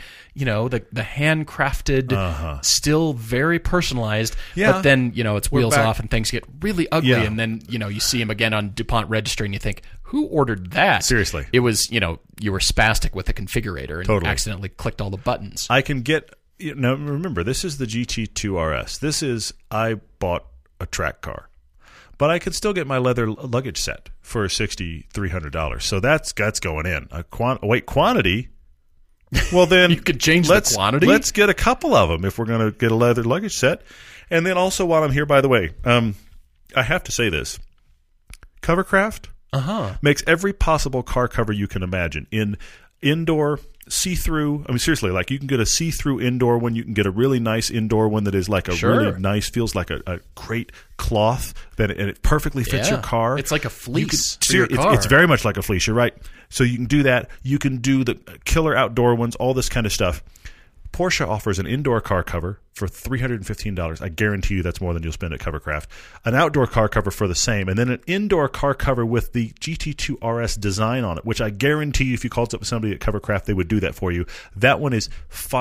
Speaker 2: handcrafted, still very personalized, but then, it's wheels off and things get really ugly. Yeah. And then, you see them again on DuPont registry and you think, who ordered that?
Speaker 1: Seriously.
Speaker 2: It was, you were spastic with the configurator and accidentally clicked all the buttons.
Speaker 1: I can get, now remember, this is the GT2 RS. I bought a track car. But I could still get my leather luggage set for $6,300. So that's going in. Quantity? Well, then
Speaker 2: you could change the quantity.
Speaker 1: Let's get a couple of them if we're going to get a leather luggage set. And then also, while I'm here, by the way, I have to say this: Covercraft makes every possible car cover you can imagine in indoor. See-through. I mean, seriously, like you can get a see-through indoor one. You can get a really nice indoor one that is like a really nice, feels like a great cloth and it perfectly fits your car.
Speaker 2: It's like a fleece for your car.
Speaker 1: It's very much like a fleece. You're right. So you can do that. You can do the killer outdoor ones, all this kind of stuff. Porsche offers an indoor car cover for $315. I guarantee you that's more than you'll spend at Covercraft. An outdoor car cover for the same, and then an indoor car cover with the GT2 RS design on it, which I guarantee you if you called up somebody at Covercraft, they would do that for you. That one is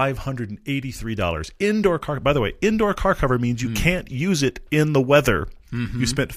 Speaker 1: $583. Indoor car. By the way, indoor car cover means you can't use it in the weather. Mm-hmm. You spent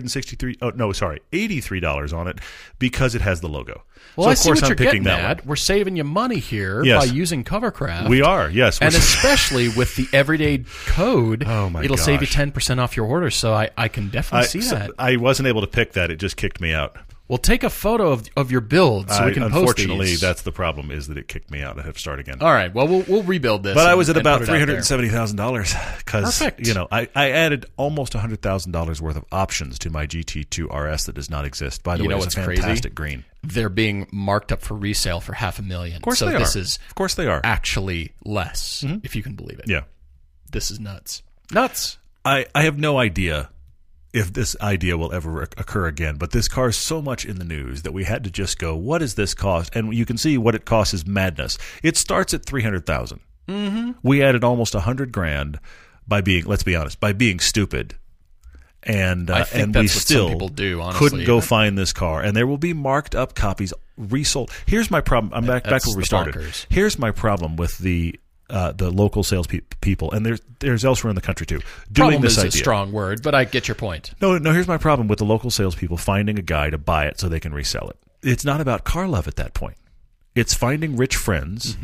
Speaker 1: $83 on it because it has the logo.
Speaker 2: Well, so of course I'm picking that one. We're saving you money here by using Covercraft.
Speaker 1: We are, yes.
Speaker 2: And especially with the everyday code, it'll save you 10% off your order. So I can definitely see that.
Speaker 1: I wasn't able to pick that. It just kicked me out.
Speaker 2: Well, take a photo of your build so we can post these.
Speaker 1: Unfortunately, that's the problem, is that it kicked me out. I have to start again.
Speaker 2: All right. Well, we'll rebuild this.
Speaker 1: But I was at about $370,000 because I added almost $100,000 worth of options to my GT2 RS that does not exist. By the way, it's a fantastic green.
Speaker 2: They're being marked up for resale for $500,000.
Speaker 1: Of course they are. Of course they are.
Speaker 2: Actually less, if you can believe it.
Speaker 1: Yeah.
Speaker 2: This is nuts. Nuts.
Speaker 1: I have no idea if this idea will ever occur again, but this car is so much in the news that we had to just go, what does this cost? And you can see what it costs is madness. It starts at $300,000. Mm-hmm. We added almost $100,000 by being, let's be honest, by being stupid. And we still couldn't go find this car. And there will be marked up copies resold. Here's my problem. I'm back where we started.
Speaker 2: Bonkers.
Speaker 1: Here's my problem with the local sales people, and there's elsewhere in the country too.
Speaker 2: Problem is a strong word, but I get your point.
Speaker 1: No. Here's my problem with the local salespeople finding a guy to buy it so they can resell it. It's not about car love at that point. It's finding rich friends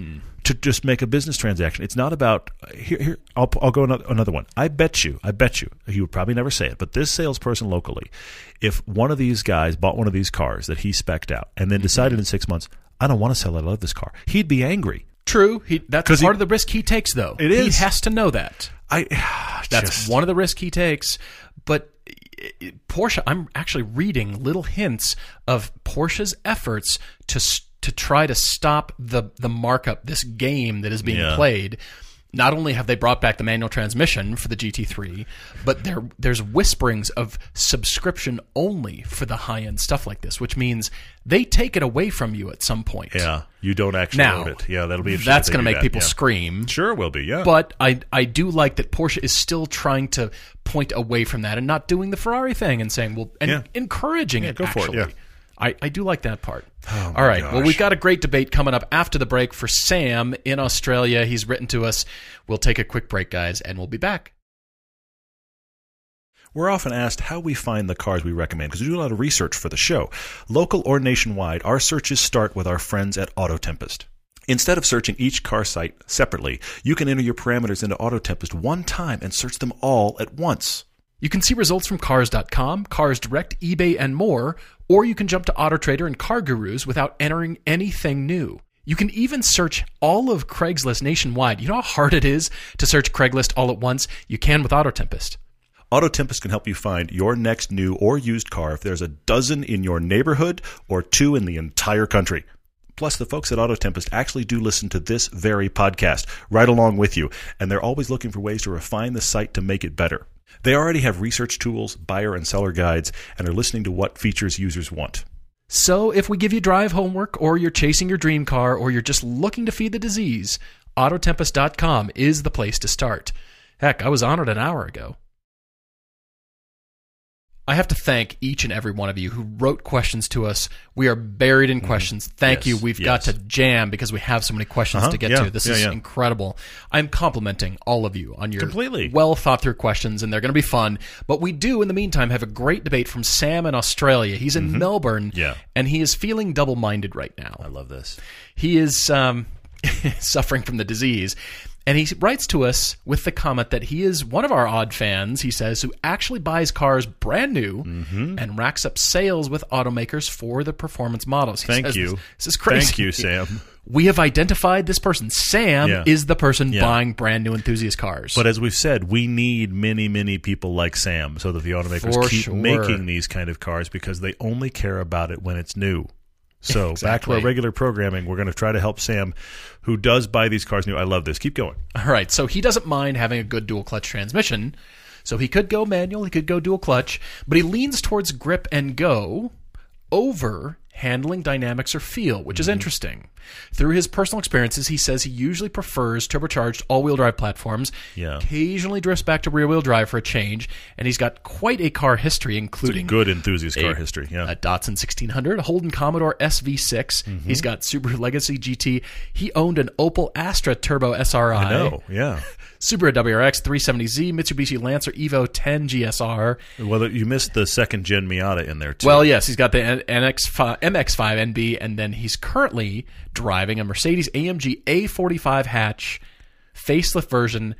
Speaker 1: to just make a business transaction. It's not about here. I'll go another one. I bet you. He would probably never say it, but this salesperson locally, if one of these guys bought one of these cars that he spec'd out and then decided in 6 months, I don't want to sell it. I love this car. He'd be angry.
Speaker 2: True. That's part of the risk he takes, though.
Speaker 1: It is.
Speaker 2: He has to know that. That's one of the risks he takes. But Porsche, I'm actually reading little hints of Porsche's efforts to try to stop the markup, this game that is being played. Not only have they brought back the manual transmission for the GT3, but there's whisperings of subscription only for the high-end stuff like this, which means they take it away from you at some point.
Speaker 1: Yeah, you don't actually own it. Yeah, that'll be interesting.
Speaker 2: That's going to make people scream.
Speaker 1: Sure will be, yeah.
Speaker 2: But I do like that Porsche is still trying to point away from that and not doing the Ferrari thing and saying, encouraging it,
Speaker 1: go
Speaker 2: actually.
Speaker 1: For it, yeah.
Speaker 2: I do like that part.
Speaker 1: Oh,
Speaker 2: all right.
Speaker 1: gosh.
Speaker 2: Well, we've got a great debate coming up after the break for Sam in Australia. He's written to us. We'll take a quick break, guys, and we'll be back.
Speaker 1: We're often asked how we find the cars we recommend because we do a lot of research for the show. Local or nationwide, our searches start with our friends at Auto Tempest. Instead of searching each car site separately, you can enter your parameters into Auto Tempest one time and search them all at once.
Speaker 2: You can see results from Cars.com, Cars Direct, eBay, and more, or you can jump to AutoTrader and Car Gurus without entering anything new. You can even search all of Craigslist nationwide. You know how hard it is to search Craigslist all at once? You can with Auto Tempest.
Speaker 1: Auto Tempest can help you find your next new or used car if there's a dozen in your neighborhood or 2 in the entire country. Plus, the folks at Auto Tempest actually do listen to this very podcast right along with you, and they're always looking for ways to refine the site to make it better. They already have research tools, buyer and seller guides, and are listening to what features users want.
Speaker 2: So if we give you drive homework, or you're chasing your dream car, or you're just looking to feed the disease, Autotempest.com is the place to start. Heck, I was on it an hour ago. I have to thank each and every one of you who wrote questions to us. We are buried in questions. Thank you. We've got to jam because we have so many questions to get to. This is incredible. I'm complimenting all of you on your well-thought-through questions, and they're going to be fun. But we do, in the meantime, have a great debate from Sam in Australia. He's in Melbourne, and he is feeling double-minded right now.
Speaker 1: I love this.
Speaker 2: He is suffering from the disease. And he writes to us with the comment that he is one of our odd fans, he says, who actually buys cars brand new and racks up sales with automakers for the performance models.
Speaker 1: Thank you.
Speaker 2: This is crazy.
Speaker 1: Thank you, Sam.
Speaker 2: We have identified this person. Sam is the person buying brand new enthusiast cars.
Speaker 1: But as we've said, we need many, many people like Sam so that the automakers keep making these kind of cars because they only care about it when it's new. So back to our regular programming, we're going to try to help Sam, who does buy these cars new. I love this. Keep going.
Speaker 2: All right. So he doesn't mind having a good dual clutch transmission. So he could go manual, he could go dual clutch, but he leans towards grip and go over handling, dynamics, or feel, which is interesting. Through his personal experiences, he says he usually prefers turbocharged all-wheel drive platforms, occasionally drifts back to rear-wheel drive for a change, and he's got quite a car history, including...
Speaker 1: It's a good enthusiast car history,
Speaker 2: a Datsun 1600, a Holden Commodore SV6. He's got Subaru Legacy GT. He owned an Opel Astra Turbo SRI.
Speaker 1: I know, yeah.
Speaker 2: Subaru WRX 370Z, Mitsubishi Lancer Evo 10 GSR.
Speaker 1: Well, you missed the second-gen Miata in there, too.
Speaker 2: Well, yes, he's got the MX-5 NB, and then he's currently driving a Mercedes-AMG A45 hatch, facelift version,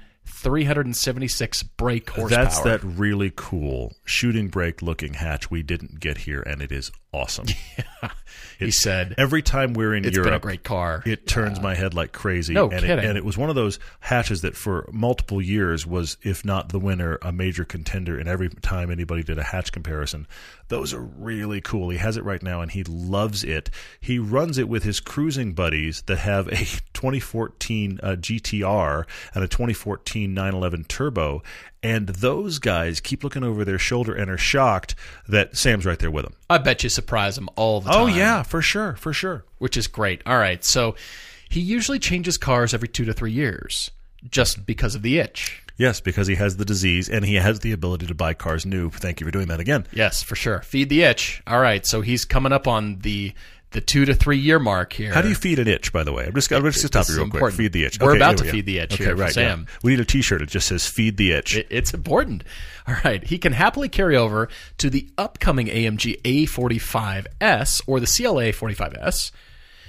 Speaker 2: 376 brake horsepower.
Speaker 1: That's that really cool shooting brake looking hatch we didn't get here, and it is awesome.
Speaker 2: He said
Speaker 1: every time we're in Europe,
Speaker 2: it's been a great car.
Speaker 1: It turns my head like crazy.
Speaker 2: No kidding.
Speaker 1: And it was one of those hatches that for multiple years was, if not the winner, a major contender. And every time anybody did a hatch comparison, those are really cool. He has it right now, and he loves it. He runs it with his cruising buddies that have a 2014 GTR and a 2014 911 Turbo. And those guys keep looking over their shoulder and are shocked that Sam's right there with them.
Speaker 2: I bet you surprise them all the time.
Speaker 1: Oh, yeah, for sure, for sure.
Speaker 2: Which is great. All right, so he usually changes cars every 2 to 3 years just because of the itch.
Speaker 1: Yes, because he has the disease and he has the ability to buy cars new. Thank you for doing that again.
Speaker 2: Yes, for sure. Feed the itch. All right, so he's coming up on the 2 to 3 year mark here.
Speaker 1: How do you feed an itch, by the way? I'm just going to stop you real quick. Feed the itch.
Speaker 2: We're about to feed the itch here, Sam.
Speaker 1: Yeah. We need a T-shirt that just says "Feed the itch."
Speaker 2: It's important. All right. He can happily carry over to the upcoming AMG A45S or the CLA 45S,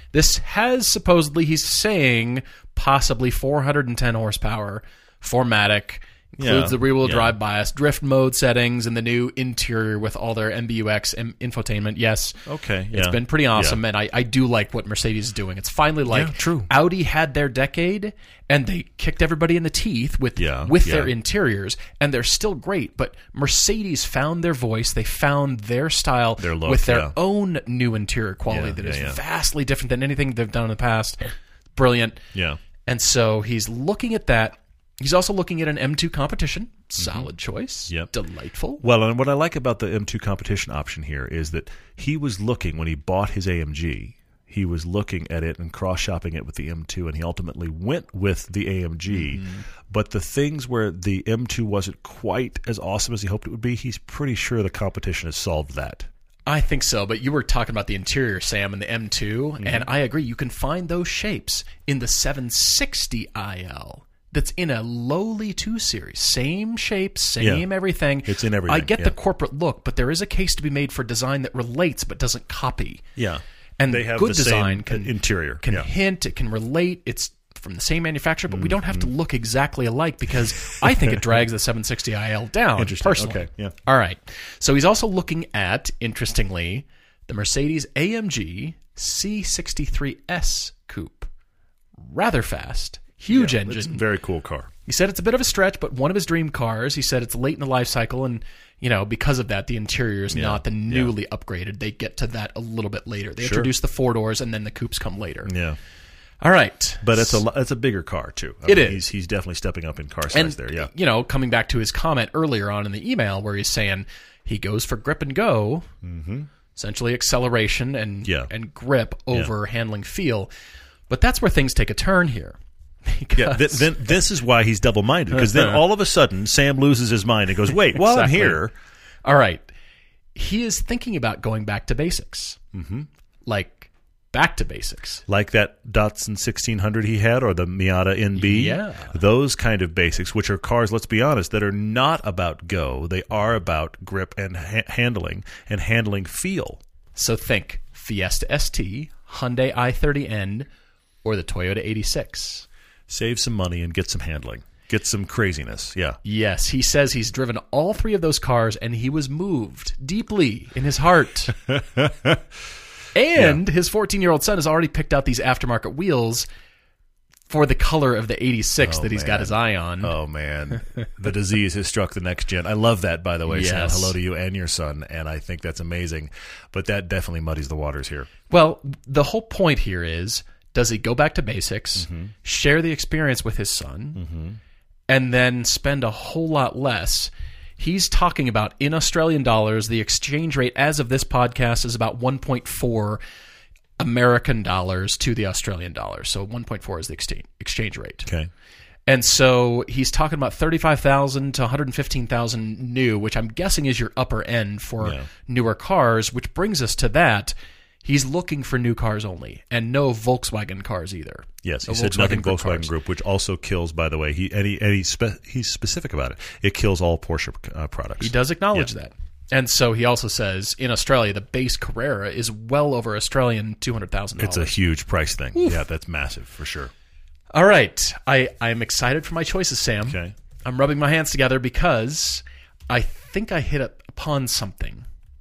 Speaker 2: This has supposedly, he's saying, possibly 410 horsepower, 4MATIC, includes the rear-wheel drive bias, drift mode settings, and the new interior with all their MBUX infotainment. Yes.
Speaker 1: Okay.
Speaker 2: It's been pretty awesome, and I do like what Mercedes is doing. It's finally like Audi had their decade, and they kicked everybody in the teeth with their interiors, and they're still great, but Mercedes found their voice. They found their style, their look, with their own new interior quality that is vastly different than anything they've done in the past. Brilliant.
Speaker 1: Yeah.
Speaker 2: And so he's looking at that. He's also looking at an M2 competition. Solid choice.
Speaker 1: Yep.
Speaker 2: Delightful.
Speaker 1: Well, and what I like about the M2 competition option here is that he was looking, when he bought his AMG, he was looking at it and cross-shopping it with the M2, and he ultimately went with the AMG. But the things where the M2 wasn't quite as awesome as he hoped it would be, he's pretty sure the competition has solved that.
Speaker 2: I think so, but you were talking about the interior, Sam, and the M2, and I agree. You can find those shapes in the 760 IL. That's in a lowly 2 Series. Same shape, same everything.
Speaker 1: It's in everything.
Speaker 2: I get the corporate look, but there is a case to be made for design that relates but doesn't copy.
Speaker 1: Yeah.
Speaker 2: And
Speaker 1: they have
Speaker 2: good
Speaker 1: the
Speaker 2: design
Speaker 1: same interior.
Speaker 2: Can hint, it can relate. It's from the same manufacturer, but we don't have to look exactly alike because I think it drags the 760 IL down, personally.
Speaker 1: Okay. Yeah.
Speaker 2: All right. So he's also looking at, interestingly, the Mercedes AMG C63S Coupe. Rather fast. Huge engine.
Speaker 1: It's a very cool car.
Speaker 2: He said it's a bit of a stretch, but one of his dream cars. He said it's late in the life cycle, and because of that, the interior is not the newly upgraded. They get to that a little bit later. They introduce the 4-doors, and then the coupes come later.
Speaker 1: Yeah.
Speaker 2: All right.
Speaker 1: But it's a bigger car, too.
Speaker 2: It is.
Speaker 1: He's definitely stepping up in car size there, yeah.
Speaker 2: Coming back to his comment earlier on in the email where he's saying he goes for grip and go, essentially acceleration and grip over handling feel. But that's where things take a turn here.
Speaker 1: Then this is why he's double-minded, because then all of a sudden Sam loses his mind and goes, wait, while I'm here.
Speaker 2: All right. He is thinking about going back to basics. Like back to basics.
Speaker 1: Like that Datsun 1600 he had, or the Miata NB.
Speaker 2: Yeah.
Speaker 1: Those kind of basics, which are cars, let's be honest, that are not about go. They are about grip and handling feel.
Speaker 2: So think Fiesta ST, Hyundai i30N, or the Toyota 86.
Speaker 1: Save some money and get some handling. Get some craziness, yeah.
Speaker 2: Yes, he says he's driven all 3 of those cars, and he was moved deeply in his heart. And his 14-year-old son has already picked out these aftermarket wheels for the color of the 86 that he's got his eye on.
Speaker 1: Oh, man. The disease has struck the next gen. I love that, by the way, Sam.
Speaker 2: Yes.
Speaker 1: Hello to you and your son, and I think that's amazing. But that definitely muddies the waters here.
Speaker 2: Well, the whole point here is, does he go back to basics, share the experience with his son, and then spend a whole lot less? He's talking about, in Australian dollars, the exchange rate as of this podcast is about 1.4 American dollars to the Australian dollar. So 1.4 is the exchange rate.
Speaker 1: Okay.
Speaker 2: And so he's talking about 35,000 to 115,000 new, which I'm guessing is your upper end for newer cars, which brings us to that. He's looking for new cars only, and no Volkswagen cars either.
Speaker 1: Yes, he said nothing Volkswagen Group, which also kills, by the way. He's specific about it. It kills all Porsche products.
Speaker 2: He does acknowledge that. And so he also says, in Australia, the base Carrera is well over Australian $200,000.
Speaker 1: It's a huge price thing. Oof. Yeah, that's massive, for sure.
Speaker 2: All right. I'm excited for my choices, Sam.
Speaker 1: Okay.
Speaker 2: I'm rubbing my hands together because I think I hit upon something.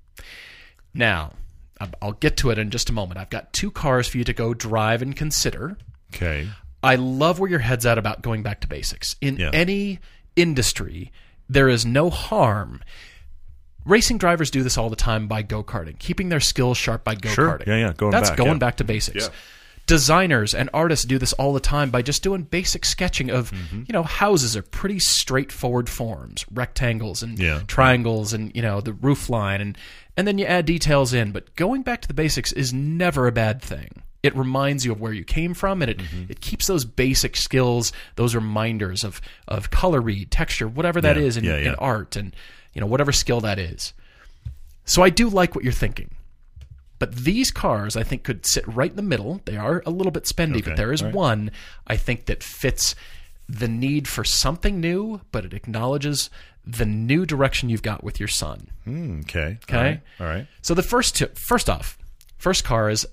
Speaker 2: Now, I'll get to it in just a moment. I've got 2 cars for you to go drive and consider.
Speaker 1: Okay.
Speaker 2: I love where your head's at about going back to basics. In any industry, there is no harm. Racing drivers do this all the time by go-karting, keeping their skills sharp by go-karting.
Speaker 1: Sure.
Speaker 2: That's going back to basics. Yeah. Designers and artists do this all the time by just doing basic sketching of, houses are pretty straightforward forms, rectangles and triangles and, the roof line, and then you add details in. But going back to the basics is never a bad thing. It reminds you of where you came from, and it keeps those basic skills, those reminders of color read, texture, whatever that is in art, and whatever skill that is. So I do like what you're thinking. But these cars, I think, could sit right in the middle. They are a little bit spendy, but there is one, I think, that fits the need for something new, but it acknowledges the new direction you've got with your son.
Speaker 1: Okay.
Speaker 2: Okay?
Speaker 1: All right.
Speaker 2: So the first car is,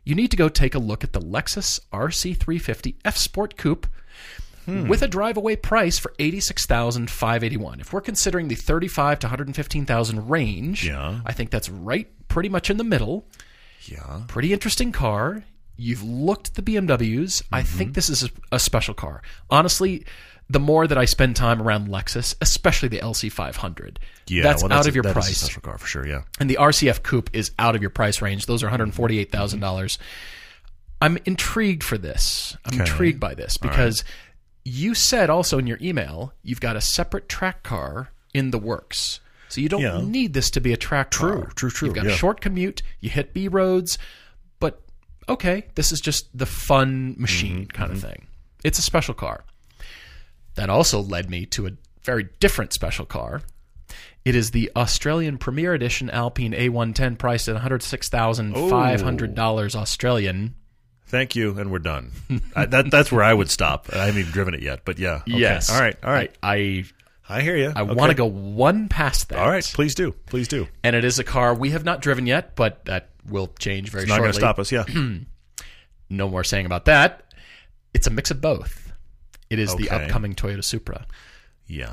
Speaker 2: you need to go take a look at the Lexus RC350 F Sport Coupe with a drive-away price for $86,581. If we're considering the $35,000 to $115,000 range, I think that's right pretty much in the middle.
Speaker 1: Yeah.
Speaker 2: Pretty interesting car. You've looked at the BMWs. I think this is a special car. Honestly, the more that I spend time around Lexus, especially the LC500, that's out of your price.
Speaker 1: That's a special car for sure, yeah.
Speaker 2: And the RCF Coupe is out of your price range. Those are $148,000. I'm intrigued for this. I'm intrigued by this because you said also in your email you've got a separate track car in the works. So you don't need this to be a track car.
Speaker 1: True.
Speaker 2: You've got a short commute. You hit B roads. But, okay, this is just the fun machine kind of thing. It's a special car. That also led me to a very different special car. It is the Australian Premier Edition Alpine A110 priced at $106,500 Australian.
Speaker 1: Thank you, and we're done. That's where I would stop. I haven't even driven it yet, but yeah. Okay.
Speaker 2: Yes.
Speaker 1: All right. I hear you.
Speaker 2: I want to go one past that.
Speaker 1: All right, please do.
Speaker 2: And it is a car we have not driven yet, but that will change very shortly.
Speaker 1: It's not going to stop us,
Speaker 2: No more saying about that. It's a mix of both. It is the upcoming Toyota Supra.
Speaker 1: Yeah.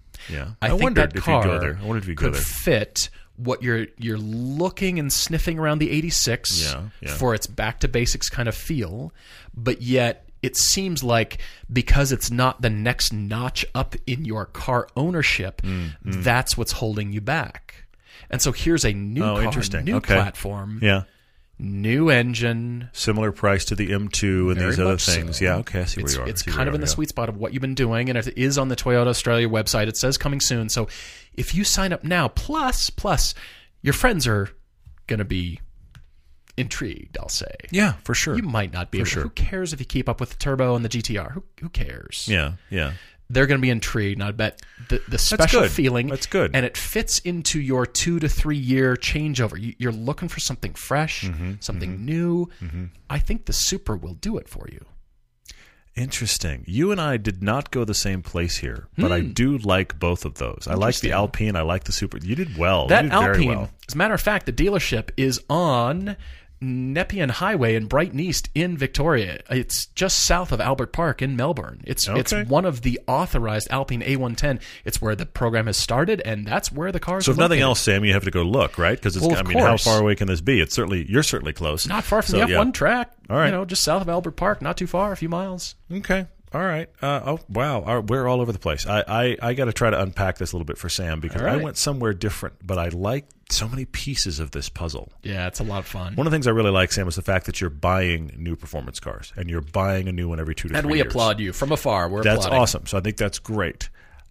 Speaker 2: I think that car
Speaker 1: could
Speaker 2: fit what you're looking and sniffing around the 86 for its back to basics kind of feel, but yet it seems like because it's not the next notch up in your car ownership, that's what's holding you back. And so here's a new car, new platform.
Speaker 1: Yeah.
Speaker 2: New engine.
Speaker 1: Similar price to the M2 and these other things. So. Yeah, okay, I see where you are.
Speaker 2: It's kind of in the sweet spot of what you've been doing, and it is on the Toyota Australia website. It says coming soon. So if you sign up now, plus your friends are going to be intrigued, I'll say.
Speaker 1: Yeah, for sure.
Speaker 2: You might not be. Who cares if you keep up with the Turbo and the GTR? Who cares?
Speaker 1: Yeah.
Speaker 2: They're going to be intrigued, and I bet the special feeling.
Speaker 1: That's good.
Speaker 2: And it fits into your 2 to 3 year changeover. You're looking for something fresh, something new. I think the Supra will do it for you.
Speaker 1: Interesting. You and I did not go the same place here, but I do like both of those. I like the Alpine. I like the Supra. You did well.
Speaker 2: That
Speaker 1: you did
Speaker 2: Alpine,
Speaker 1: very well.
Speaker 2: As a matter of fact, the dealership is on Nepean Highway in Brighton East in Victoria. It's just south of Albert Park in Melbourne. It's one of the authorized Alpine A110. It's where the program has started, and that's where the cars are
Speaker 1: located. Nothing else, Sam, you have to go look, right? Because how far away can this be? You're certainly close.
Speaker 2: Not far from the F1 track. All right. Just south of Albert Park, not too far, a few miles.
Speaker 1: Okay. All right. Wow. We're all over the place. I got to try to unpack this a little bit for Sam because I went somewhere different, but I like so many pieces of this puzzle.
Speaker 2: Yeah, it's a lot of fun.
Speaker 1: One of the things I really like, Sam, is the fact that you're buying new performance cars and you're buying a new one every 2 to 3 years.
Speaker 2: And we applaud you from afar.
Speaker 1: That's awesome. So I think that's great.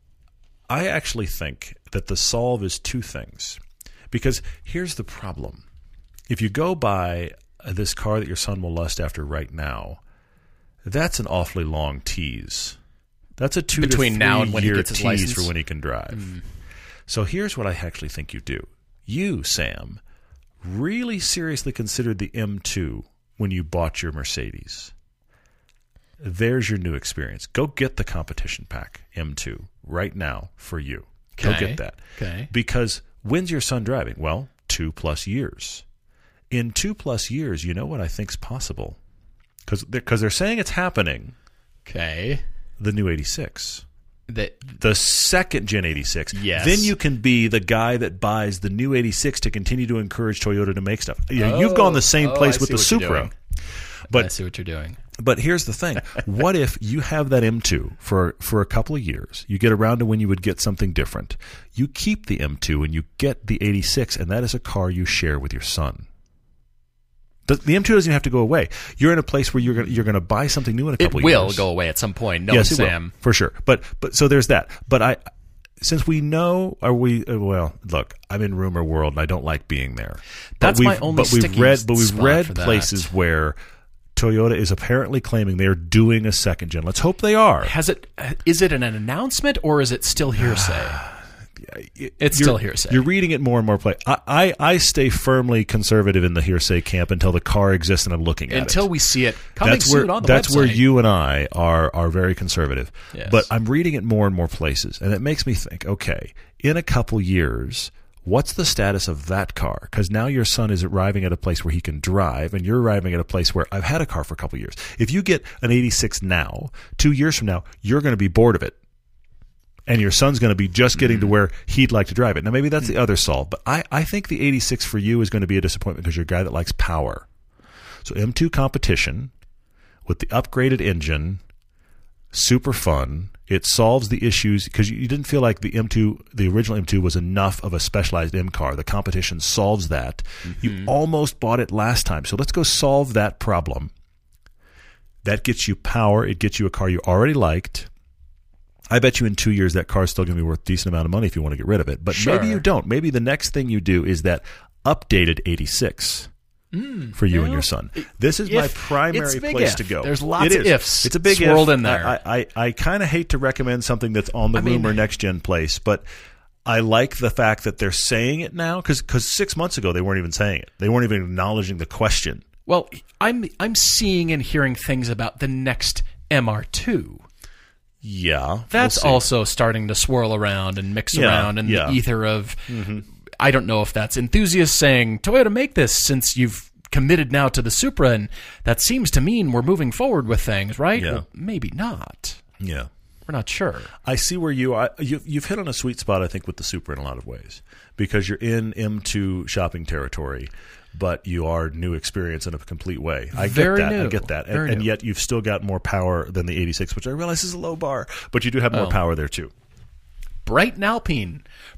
Speaker 1: I actually think that the solve is two things because here's the problem. If you go buy this car that your son will lust after right now, that's an awfully long tease. That's a 2 to 3
Speaker 2: now and when
Speaker 1: year
Speaker 2: he gets his
Speaker 1: tease
Speaker 2: license
Speaker 1: for when he can drive. So here's what I actually think you do. You, Sam, really seriously considered the M2 when you bought your Mercedes. There's your new experience. Go get the competition pack M2 right now for you. Go get that.
Speaker 2: Okay.
Speaker 1: Because when's your son driving? Well, 2+ years. In 2+ years, you know what I think's possible? Because they're saying it's happening.
Speaker 2: Okay.
Speaker 1: The new 86.
Speaker 2: The
Speaker 1: second gen 86.
Speaker 2: Yes.
Speaker 1: Then you can be the guy that buys the new 86 to continue to encourage Toyota to make stuff. You've gone the same place with the Supra.
Speaker 2: But I see what you're doing.
Speaker 1: But here's the thing. What if you have that M2 for a couple of years? You get around to when you would get something different. You keep the M2 and you get the 86, and that is a car you share with your son. The M2 doesn't even have to go away. You're in a place where you're going to buy something new in a couple of years.
Speaker 2: It will go away at some point. No,
Speaker 1: yes,
Speaker 2: Sam.
Speaker 1: Will, for sure. But so there's that. But since we know, look, I'm in rumor world and I don't like being there.
Speaker 2: That's my only sticking spot.
Speaker 1: But we've read places where Toyota is apparently claiming they're doing a second gen. Let's hope they are.
Speaker 2: Is it an announcement or is it still hearsay? It's still hearsay.
Speaker 1: You're reading it more and more. I stay firmly conservative in the hearsay camp until the car exists and I'm looking at it.
Speaker 2: Until we see it coming soon on the website.
Speaker 1: That's where you and I are very conservative.
Speaker 2: Yes.
Speaker 1: But I'm reading it more and more places, and it makes me think, okay, in a couple years, what's the status of that car? Because now your son is arriving at a place where he can drive, and you're arriving at a place where I've had a car for a couple of years. If you get an 86 now, 2 years from now, you're going to be bored of it. And your son's going to be just getting to where he'd like to drive it. Now, maybe that's the other solve. But I think the 86 for you is going to be a disappointment because you're a guy that likes power. So M2 competition with the upgraded engine, super fun. It solves the issues because you didn't feel like the original M2 was enough of a specialized M car. The competition solves that. You almost bought it last time. So let's go solve that problem. That gets you power. It gets you a car you already liked. I bet you in 2 years that car's still going to be worth a decent amount of money if you want to get rid of it. But maybe you don't. Maybe the next thing you do is that updated 86 for you and your son. This is my primary place to go.
Speaker 2: There's lots of ifs.
Speaker 1: It's a big
Speaker 2: swirled
Speaker 1: if.
Speaker 2: In there.
Speaker 1: I kind of hate to recommend something that's on the rumor next-gen place, but I like the fact that they're saying it now because 6 months ago they weren't even saying it. They weren't even acknowledging the question.
Speaker 2: Well, I'm seeing and hearing things about the next MR2.
Speaker 1: Yeah.
Speaker 2: That's also starting to swirl around and mix around in the ether of, I don't know if that's enthusiasts saying, Toyota, make this since you've committed now to the Supra, and that seems to mean we're moving forward with things, right?
Speaker 1: Yeah.
Speaker 2: Well, maybe not.
Speaker 1: Yeah.
Speaker 2: We're not sure.
Speaker 1: I see where you are. You've hit on a sweet spot, I think, with the Supra in a lot of ways because you're in M2 shopping territory. But you are new experience in a complete way. I get that. And yet you've still got more power than the 86, which I realize is a low bar. But you do have more power there, too.
Speaker 2: Brighton Alpine.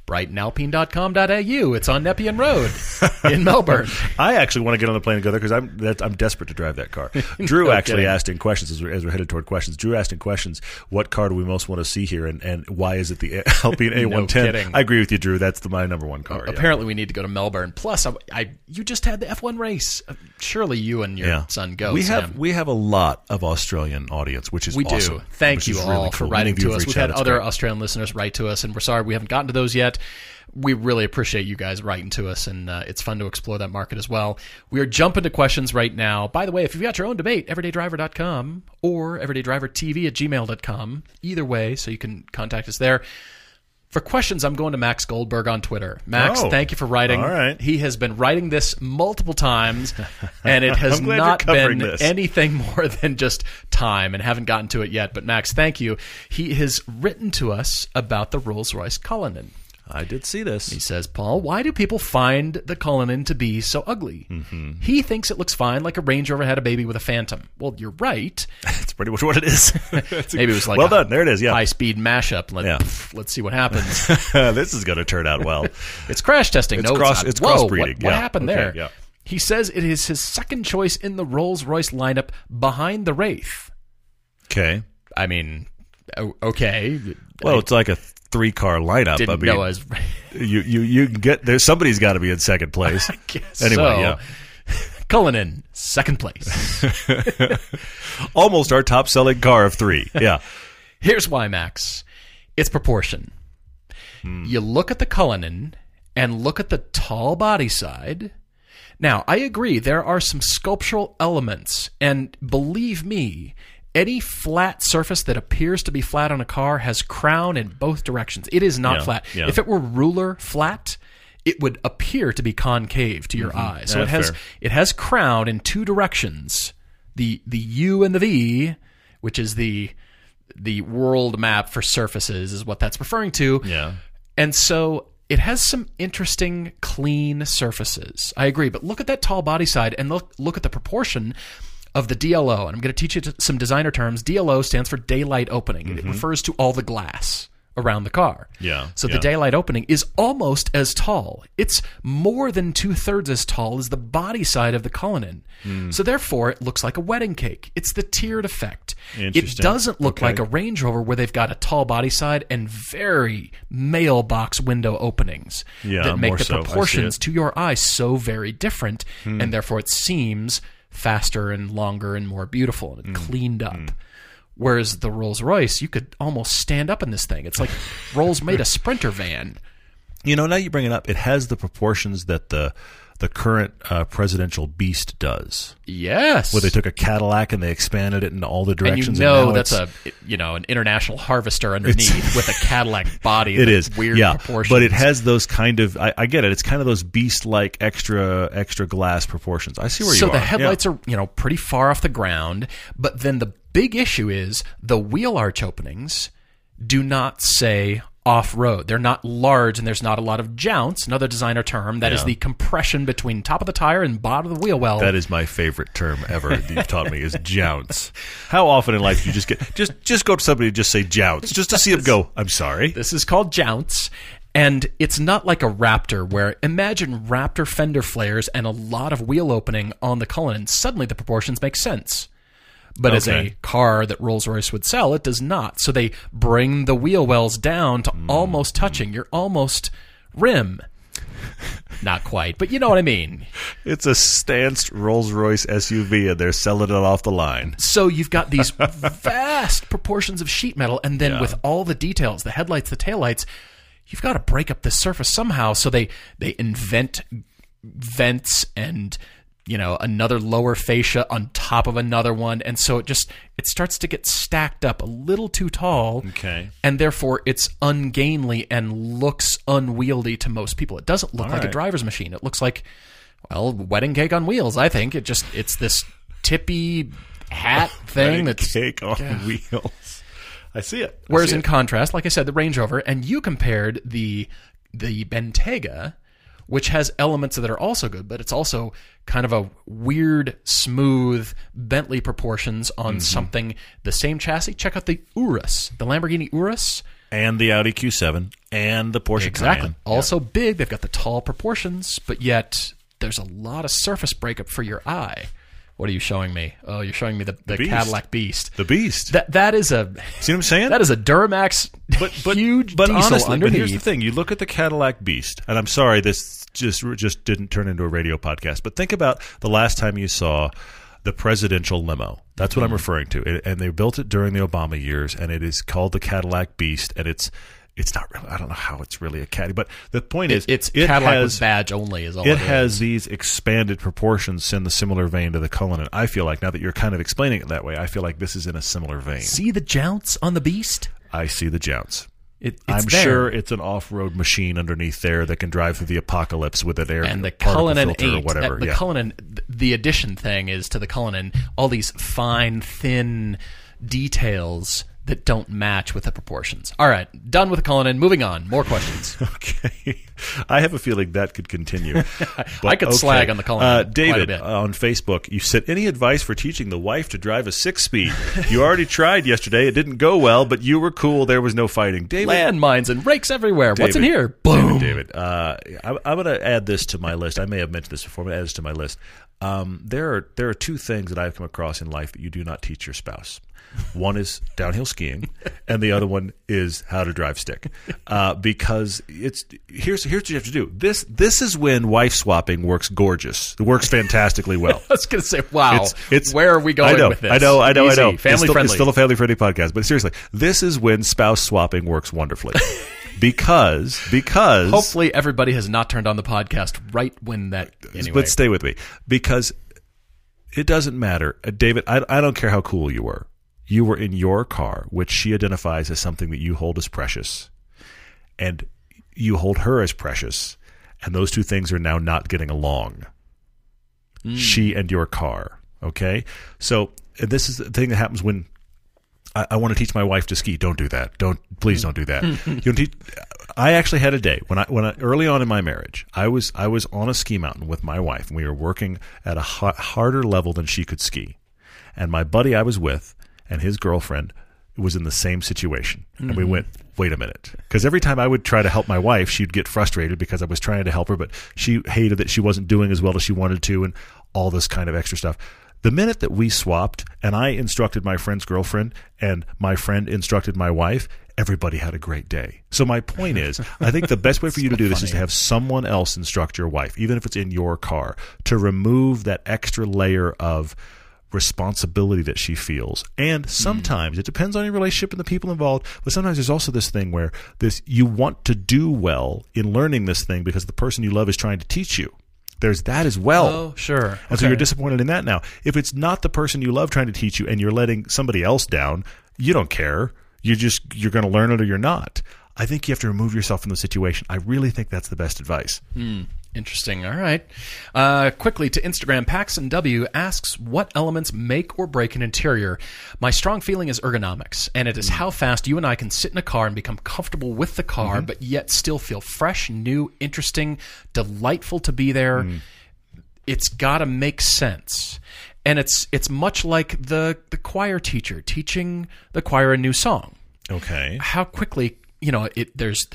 Speaker 2: BrightonAlpine.com.au. It's on Nepean Road in Melbourne.
Speaker 1: I actually want to get on the plane and go there because I'm desperate to drive that car. Drew actually asked in questions as we're headed toward questions. Drew asked in questions, what car do we most want to see here, and why is it the Alpine A110?
Speaker 2: No kidding.
Speaker 1: I agree with you, Drew. That's my number one car.
Speaker 2: Apparently, we need to go to Melbourne. Plus, you just had the F1 race. Surely you and your son go.
Speaker 1: We have a lot of Australian audience, which is awesome.
Speaker 2: We do. Thank you all really for writing to us. We've had other Australian listeners write to us, and we're sorry we haven't gotten to those yet. We really appreciate you guys writing to us, and it's fun to explore that market as well. We are jumping to questions right now. By the way, if you've got your own debate, everydaydriver.com or everydaydrivertv@gmail.com. Either way, so you can contact us there. For questions, I'm going to Max Goldberg on Twitter. Max, thank you for writing.
Speaker 1: All right.
Speaker 2: He has been writing this multiple times, and it has not been anything more than just time, and haven't gotten to it yet. But Max, thank you. He has written to us about the Rolls-Royce Cullinan.
Speaker 1: I did see this.
Speaker 2: He says, Paul, why do people find the Cullinan to be so ugly? Mm-hmm. He thinks it looks fine, like a Range Rover had a baby with a Phantom. Well, you're right.
Speaker 1: That's pretty much what it is.
Speaker 2: Maybe it was like
Speaker 1: well done. There it is. Yeah,
Speaker 2: high-speed mashup. Let's see what happens.
Speaker 1: This is going to turn out well.
Speaker 2: It's crash testing.
Speaker 1: It's crossbreeding.
Speaker 2: What happened there?
Speaker 1: Yeah.
Speaker 2: He says it is his second choice in the Rolls-Royce lineup behind the Wraith.
Speaker 1: Okay.
Speaker 2: I mean, okay.
Speaker 1: Well, it's like a 3-car lineup.
Speaker 2: Didn't know I was...
Speaker 1: you get there. Somebody's got to be in second place.
Speaker 2: I guess
Speaker 1: anyway, yeah.
Speaker 2: Cullinan, second place.
Speaker 1: Almost our top-selling car of 3. Yeah.
Speaker 2: Here's why, Max. It's proportion. You look at the Cullinan and look at the tall body side. Now, I agree there are some sculptural elements, and believe me, any flat surface that appears to be flat on a car has crown in both directions. It is not flat. Yeah. If it were ruler flat, it would appear to be concave to your eye. So it has crown in 2 directions. The U and the V, which is the world map for surfaces, is what that's referring to.
Speaker 1: Yeah.
Speaker 2: And so it has some interesting clean surfaces. I agree, but look at that tall body side and look at the proportion of the DLO, and I'm going to teach you some designer terms. DLO stands for daylight opening. Mm-hmm. It refers to all the glass around the car.
Speaker 1: Yeah.
Speaker 2: So the daylight opening is almost as tall. It's more than 2/3 as tall as the body side of the Cullinan. So therefore, it looks like a wedding cake. It's the tiered effect. It doesn't look like a Range Rover where they've got a tall body side and very mailbox window openings that make the proportions to your eye so very different, and therefore it seems faster and longer and more beautiful and cleaned up. Whereas the Rolls-Royce, you could almost stand up in this thing. It's like Rolls made a Sprinter van.
Speaker 1: You know, now you bring it up, it has the proportions that the the current presidential Beast does.
Speaker 2: Yes.
Speaker 1: Where they took a Cadillac and they expanded it in all the directions.
Speaker 2: And that's an International Harvester underneath with a Cadillac body.
Speaker 1: It is.
Speaker 2: Weird proportions.
Speaker 1: But it has those kind of, I get it. It's kind of those Beast-like extra glass proportions. I see where you are.
Speaker 2: So the headlights are, pretty far off the ground. But then the big issue is the wheel arch openings do not say off-road. They're not large, and there's not a lot of jounce, another designer term. That is the compression between top of the tire and bottom of the wheel well.
Speaker 1: That is my favorite term ever that you've taught me, is jounce. How often in life do you just go to somebody and just say jounce, just to see them go, I'm sorry?
Speaker 2: This is called jounce, and it's not like a Raptor, where imagine Raptor fender flares and a lot of wheel opening on the Cullinan. Suddenly the proportions make sense. But as a car that Rolls-Royce would sell, it does not. So they bring the wheel wells down to almost touching. You're almost rim. Not quite, but you know what I mean.
Speaker 1: It's a stanced Rolls-Royce SUV, and they're selling it off the line.
Speaker 2: So you've got these vast proportions of sheet metal, and then with all the details, the headlights, the taillights, you've got to break up the surface somehow. So they invent vents and another lower fascia on top of another one. And so it starts to get stacked up a little too tall.
Speaker 1: Okay.
Speaker 2: And therefore it's ungainly and looks unwieldy to most people. It doesn't look like a driver's machine. It looks like, wedding cake on wheels, I think. It's this tippy hat thing
Speaker 1: that's cake on wheels. I see it.
Speaker 2: Whereas in contrast, like I said, the Range Rover, and you compared the Bentayga, which has elements that are also good, but it's also kind of a weird, smooth Bentley proportions on something, the same chassis. Check out the Urus, the Lamborghini Urus.
Speaker 1: And the Audi Q7 and the Porsche Cayenne.
Speaker 2: Also big. They've got the tall proportions, but yet there's a lot of surface breakup for your eye. What are you showing me? Oh, you're showing me the Cadillac Beast.
Speaker 1: The Beast.
Speaker 2: That is a...
Speaker 1: See what I'm saying?
Speaker 2: That is a Duramax huge diesel
Speaker 1: honestly,
Speaker 2: underneath.
Speaker 1: But here's the thing. You look at the Cadillac Beast, and I'm sorry, this just didn't turn into a radio podcast, but think about the last time you saw the presidential limo. That's what I'm referring to. And they built it during the Obama years, and it is called the Cadillac Beast, and it's not really, I don't know how it's really a caddy, but the point is,
Speaker 2: it's Cadillac with badge only is all
Speaker 1: it has these expanded proportions in the similar vein to the Cullinan. I feel like, now that you're kind of explaining it that way, I feel like this is in a similar vein.
Speaker 2: See the jounce on the Beast?
Speaker 1: I see the jounce.
Speaker 2: I'm
Speaker 1: sure it's an off-road machine underneath there that can drive through the apocalypse with an air
Speaker 2: and the Cullinan
Speaker 1: filter or whatever.
Speaker 2: The Cullinan, the addition thing is to the Cullinan, all these fine, thin details that don't match with the proportions. All right, done with the Cullinan. Moving on. More questions.
Speaker 1: Okay. I have a feeling that could continue.
Speaker 2: I could slag on the Cullinan
Speaker 1: David,
Speaker 2: quite a bit.
Speaker 1: On Facebook, you said, any advice for teaching the wife to drive a 6-speed? You already tried yesterday. It didn't go well, but you were cool. There was no fighting. David,
Speaker 2: landmines and rakes everywhere. What's in here? Boom.
Speaker 1: David, I'm going to add this to my list. I may have mentioned this before. I'm going to add this to my list. There are two things that I've come across in life that you do not teach your spouse. One is downhill skiing, and the other one is how to drive stick. Because here's what you have to do. This is when wife swapping works gorgeous. It works fantastically well.
Speaker 2: I was going to say, wow, where are we going with this?
Speaker 1: I know.
Speaker 2: Family friendly.
Speaker 1: It's still a family-friendly podcast, but seriously, this is when spouse swapping works wonderfully. Because
Speaker 2: hopefully everybody has not turned on the podcast right when that. Anyway.
Speaker 1: But stay with me, because it doesn't matter, David. I don't care how cool you were. You were in your car, which she identifies as something that you hold as precious, and you hold her as precious, and those two things are now not getting along. She and your car. Okay, so this is the thing that happens when I want to teach my wife to ski. Don't do that. Please don't do that. I actually had a day when I early on in my marriage, I was on a ski mountain with my wife, and we were working at a harder level than she could ski. And my buddy I was with and his girlfriend was in the same situation. And we went, wait a minute. Because every time I would try to help my wife, she'd get frustrated because I was trying to help her, but she hated that she wasn't doing as well as she wanted to and all this kind of extra stuff. The minute that we swapped and I instructed my friend's girlfriend and my friend instructed my wife, everybody had a great day. So my point is, I think the best way for you to do this is to have someone else instruct your wife, even if it's in your car, to remove that extra layer of responsibility that she feels. And sometimes it depends on your relationship and the people involved, but sometimes there's also this thing where you want to do well in learning this thing because the person you love is trying to teach you. There's that as well.
Speaker 2: Oh, sure.
Speaker 1: And so you're disappointed in that now. If it's not the person you love trying to teach you and you're letting somebody else down, you don't care. You're going to learn it or you're not. I think you have to remove yourself from the situation. I really think that's the best advice.
Speaker 2: Interesting. All right. Quickly to Instagram, Paxton W asks, what elements make or break an interior? My strong feeling is ergonomics, and it is how fast you and I can sit in a car and become comfortable with the car, but yet still feel fresh, new, interesting, delightful to be there. It's got to make sense. And it's much like the choir teacher teaching the choir a new song.
Speaker 1: Okay.
Speaker 2: How quickly, there's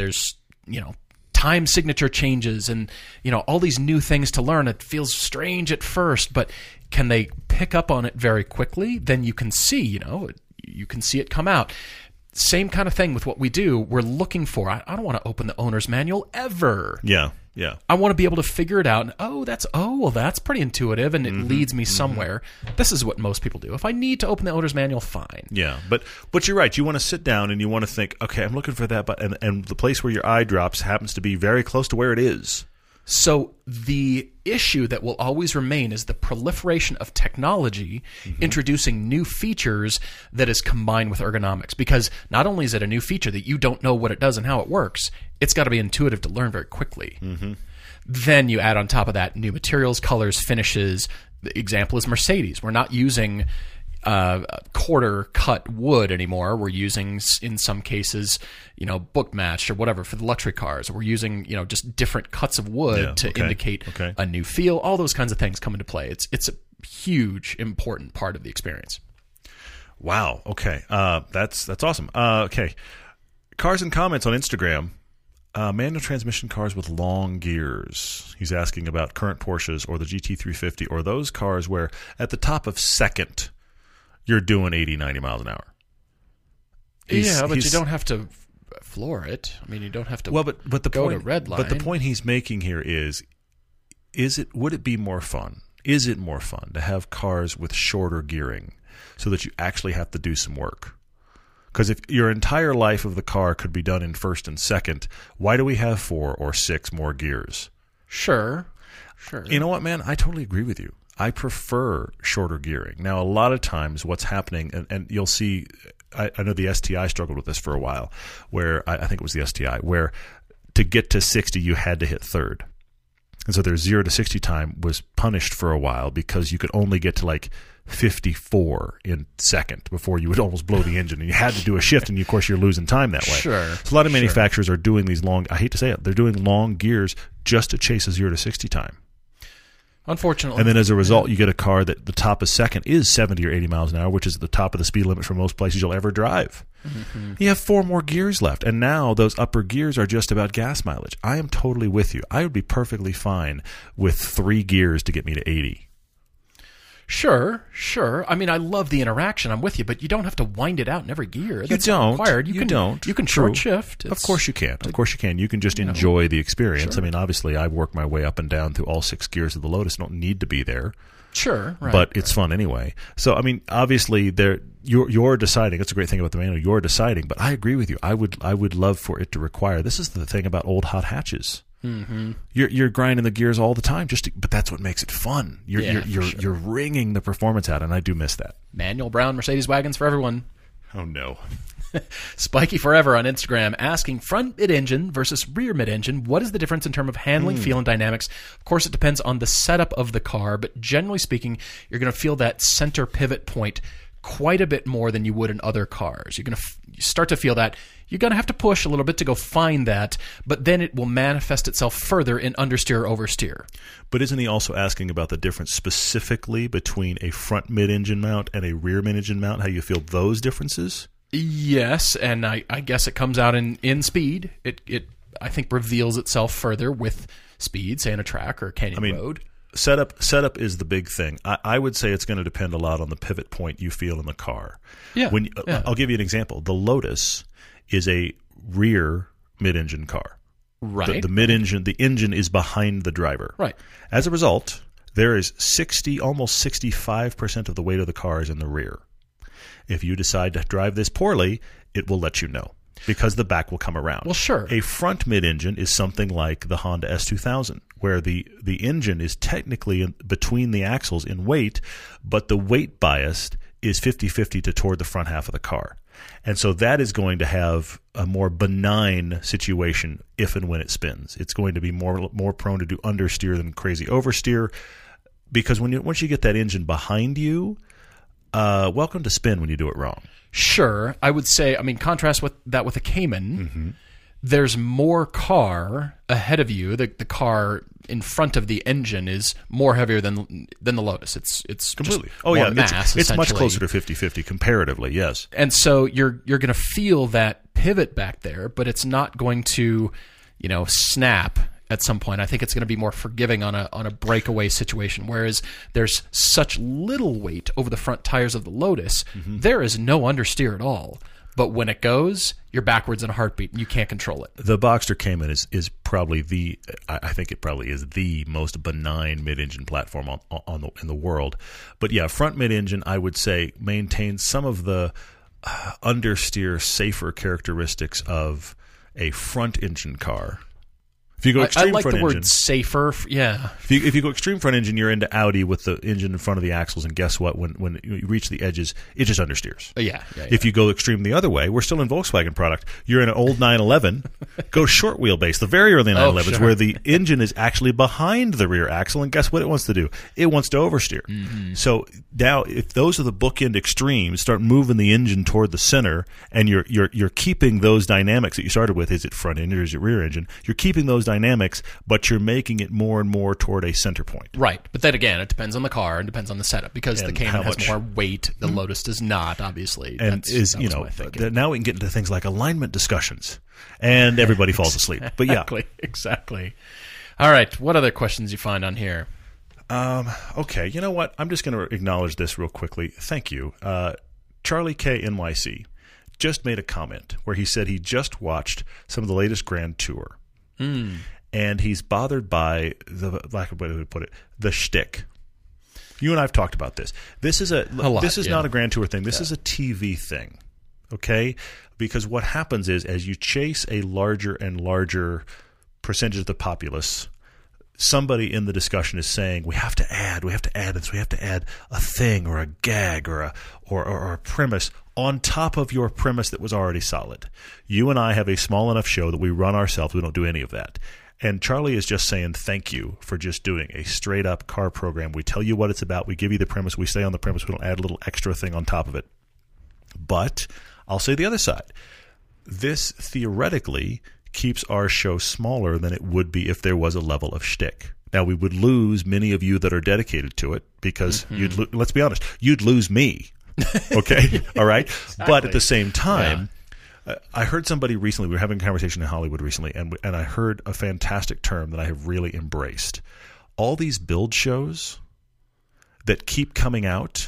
Speaker 2: time signature changes and all these new things to learn. It feels strange at first, but can they pick up on it very quickly? Then you can see, you can see it come out. Same kind of thing with what we do. We're looking for, I don't want to open the owner's manual ever.
Speaker 1: Yeah.
Speaker 2: I want to be able to figure it out. And, that's pretty intuitive, and it leads me somewhere. This is what most people do. If I need to open the owner's manual, fine.
Speaker 1: Yeah, but you're right. You want to sit down and you want to think, okay, I'm looking for that, and the place where your eye drops happens to be very close to where it is.
Speaker 2: So the issue that will always remain is the proliferation of technology introducing new features that is combined with ergonomics. Because not only is it a new feature that you don't know what it does and how it works, it's got to be intuitive to learn very quickly. Then you add on top of that new materials, colors, finishes. The example is Mercedes. We're not using quarter cut wood anymore. We're using, in some cases, book matched or whatever for the luxury cars. We're using, just different cuts of wood to indicate a new feel. All those kinds of things come into play. It's a huge, important part of the experience.
Speaker 1: Wow. Okay. That's awesome. Okay. Cars and comments on Instagram. Manual transmission cars with long gears. He's asking about current Porsches or the GT350 or those cars where at the top of second you're doing 80, 90 miles an hour.
Speaker 2: But you don't have to floor it. I mean, you don't have to go to red line.
Speaker 1: But the point he's making here would it be more fun? Is it more fun to have cars with shorter gearing so that you actually have to do some work? Because if your entire life of the car could be done in first and second, why do we have 4 or 6 more gears?
Speaker 2: Sure.
Speaker 1: You know what, man? I totally agree with you. I prefer shorter gearing. Now, a lot of times what's happening, and you'll see, I know the STI struggled with this for a while, where I think it was the STI, where to get to 60, you had to hit third. And so their 0 to 60 time was punished for a while because you could only get to like 54 in second before you would almost blow the engine. And you had to do a shift, and of course you're losing time that way.
Speaker 2: Sure.
Speaker 1: So a lot of manufacturers are doing these long, I hate to say it, they're doing long gears just to chase a 0 to 60 time.
Speaker 2: Unfortunately.
Speaker 1: And then as a result, you get a car that the top of second is 70 or 80 miles an hour, which is the top of the speed limit for most places you'll ever drive. You have 4 more gears left, and now those upper gears are just about gas mileage. I am totally with you. I would be perfectly fine with 3 gears to get me to 80.
Speaker 2: Sure. I mean, I love the interaction. I'm with you, but you don't have to wind it out in every gear.
Speaker 1: That's not required.
Speaker 2: You can short shift.
Speaker 1: Of course you can. You can just enjoy the experience. Sure. I mean, obviously, I've worked my way up and down through all 6 gears of the Lotus. I don't need to be there.
Speaker 2: Sure, right.
Speaker 1: But it's fun anyway. So, I mean, obviously, you're deciding. That's a great thing about the manual. You're deciding. But I agree with you. I would love for it to require. This is the thing about old hot hatches. You're grinding the gears all the time, but that's what makes it fun. You're wringing the performance out, and I do miss that.
Speaker 2: Manual brown Mercedes wagons for everyone.
Speaker 1: Oh no.
Speaker 2: Spiky Forever on Instagram asking front mid-engine versus rear mid-engine. What is the difference in terms of handling, feel, and dynamics? Of course, it depends on the setup of the car, but generally speaking, you're going to feel that center pivot point quite a bit more than you would in other cars. You're going to start to feel that. You're going to have to push a little bit to go find that, but then it will manifest itself further in understeer or oversteer.
Speaker 1: But isn't he also asking about the difference specifically between a front mid-engine mount and a rear mid-engine mount, how you feel those differences?
Speaker 2: Yes, and I guess it comes out in speed. It I think reveals itself further with speed, say on a track or a canyon road.
Speaker 1: Setup is the big thing. I would say it's going to depend a lot on the pivot point you feel in the car.
Speaker 2: Yeah.
Speaker 1: I'll give you an example. The Lotus is a rear mid-engine car.
Speaker 2: Right.
Speaker 1: The engine is behind the driver.
Speaker 2: Right.
Speaker 1: As a result, there is almost 65% of the weight of the car is in the rear. If you decide to drive this poorly, it will let you know. because the back will come around.
Speaker 2: Well, sure.
Speaker 1: A front mid-engine is something like the Honda S2000, where the engine is technically between the axles in weight, but the weight bias is 50-50 toward the front half of the car. And so that is going to have a more benign situation if and when it spins. It's going to be more prone to do understeer than crazy oversteer, because once you get that engine behind you, welcome to spin when you do it wrong.
Speaker 2: Sure. I would say, contrast with that with a Cayman, there's more car ahead of you. The car in front of the engine is more heavier than the Lotus. It's
Speaker 1: completely.
Speaker 2: Mass,
Speaker 1: it's much closer to 50-50 comparatively, yes.
Speaker 2: And so you're going to feel that pivot back there, but it's not going to, snap at some point. I think it's going to be more forgiving on a breakaway situation, whereas there's such little weight over the front tires of the Lotus, there is no understeer at all. But when it goes, you're backwards in a heartbeat, and you can't control it.
Speaker 1: The Boxster Cayman is probably I think it probably is the most benign mid-engine platform in the world. But yeah, front mid-engine, I would say, maintains some of the understeer, safer characteristics of a front engine car. If you go extreme
Speaker 2: I like
Speaker 1: front
Speaker 2: the
Speaker 1: engine,
Speaker 2: word safer. Yeah.
Speaker 1: If you go extreme front engine, you're into Audi with the engine in front of the axles, and guess what? When you reach the edges, it just understeers.
Speaker 2: Yeah.
Speaker 1: If you go extreme the other way, we're still in Volkswagen product. You're in an old 911. Go short wheelbase, the very early 911s, where the engine is actually behind the rear axle, and guess what it wants to do? It wants to oversteer. So now, if those are the bookend extremes, start moving the engine toward the center, and you're keeping those dynamics that you started with. Is it front engine or is it rear engine? You're keeping those dynamics, but you're making it more and more toward a center point.
Speaker 2: Right. But then again, it depends on the car and depends on the setup, because the Cayman has more weight. The Lotus does not, obviously.
Speaker 1: And now we can get into things like alignment discussions, and everybody falls asleep. But yeah.
Speaker 2: Exactly. All right. What other questions you find on here?
Speaker 1: Okay. You know what? I'm just going to acknowledge this real quickly. Thank you. Charlie K. NYC just made a comment where he said he just watched some of the latest Grand Tour. And he's bothered by the lack of way to put it, the shtick. You and I have talked about this. This is not a Grand Tour thing. This is a TV thing, okay? Because what happens is, as you chase a larger and larger percentage of the populace, somebody in the discussion is saying, we have to add this, we have to add a thing or a gag or a premise on top of your premise that was already solid. You and I have a small enough show that we run ourselves. We don't do any of that. And Charlie is just saying thank you for just doing a straight-up car program. We tell you what it's about. We give you the premise. We stay on the premise. We don't add a little extra thing on top of it. But I'll say the other side. This theoretically keeps our show smaller than it would be if there was a level of shtick. Now, we would lose many of you that are dedicated to it because let's be honest, you'd lose me. Okay? All right? Exactly. But at the same time, I heard somebody recently, we were having a conversation in Hollywood recently, and I heard a fantastic term that I have really embraced. All these build shows that keep coming out,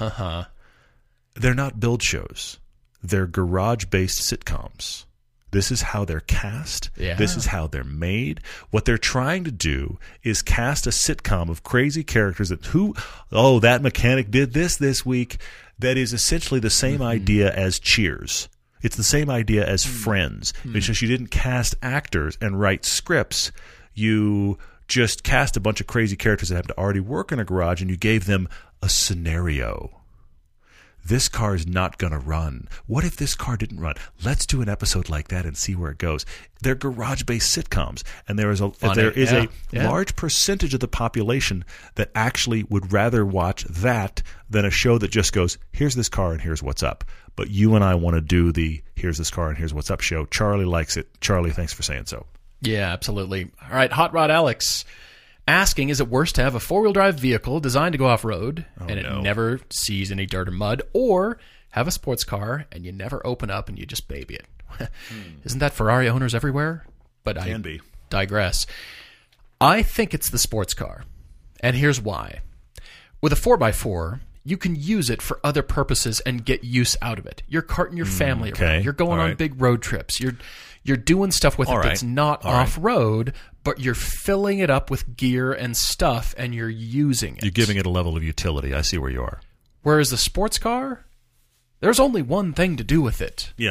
Speaker 1: they're not build shows. They're garage-based sitcoms. This is how they're cast. Yeah. This is how they're made. What they're trying to do is cast a sitcom of crazy characters that mechanic did this week. That is essentially the same idea as Cheers. It's the same idea as Friends. It's just you didn't cast actors and write scripts. You just cast a bunch of crazy characters that happen to already work in a garage, and you gave them a scenario. This car is not going to run. What if this car didn't run? Let's do an episode like that and see where it goes. They're garage-based sitcoms, and there is a large percentage of the population that actually would rather watch that than a show that just goes, here's this car and here's what's up. But you and I want to do the here's this car and here's what's up show. Charlie likes it. Charlie, thanks for saying so.
Speaker 2: Yeah, absolutely. All right, Hot Rod Alex asking, is it worse to have a four-wheel drive vehicle designed to go off-road it never sees any dirt or mud, or have a sports car and you never open up and you just baby it? Isn't that Ferrari owners everywhere? But I digress. I think it's the sports car, and here's why. With a 4x4, you can use it for other purposes and get use out of it. You're carting your family around. You're going on big road trips. You're doing stuff with it that's not off-road, but you're filling it up with gear and stuff, and you're using it.
Speaker 1: You're giving it a level of utility. I see where you are.
Speaker 2: Whereas the sports car, there's only one thing to do with it.
Speaker 1: Yeah.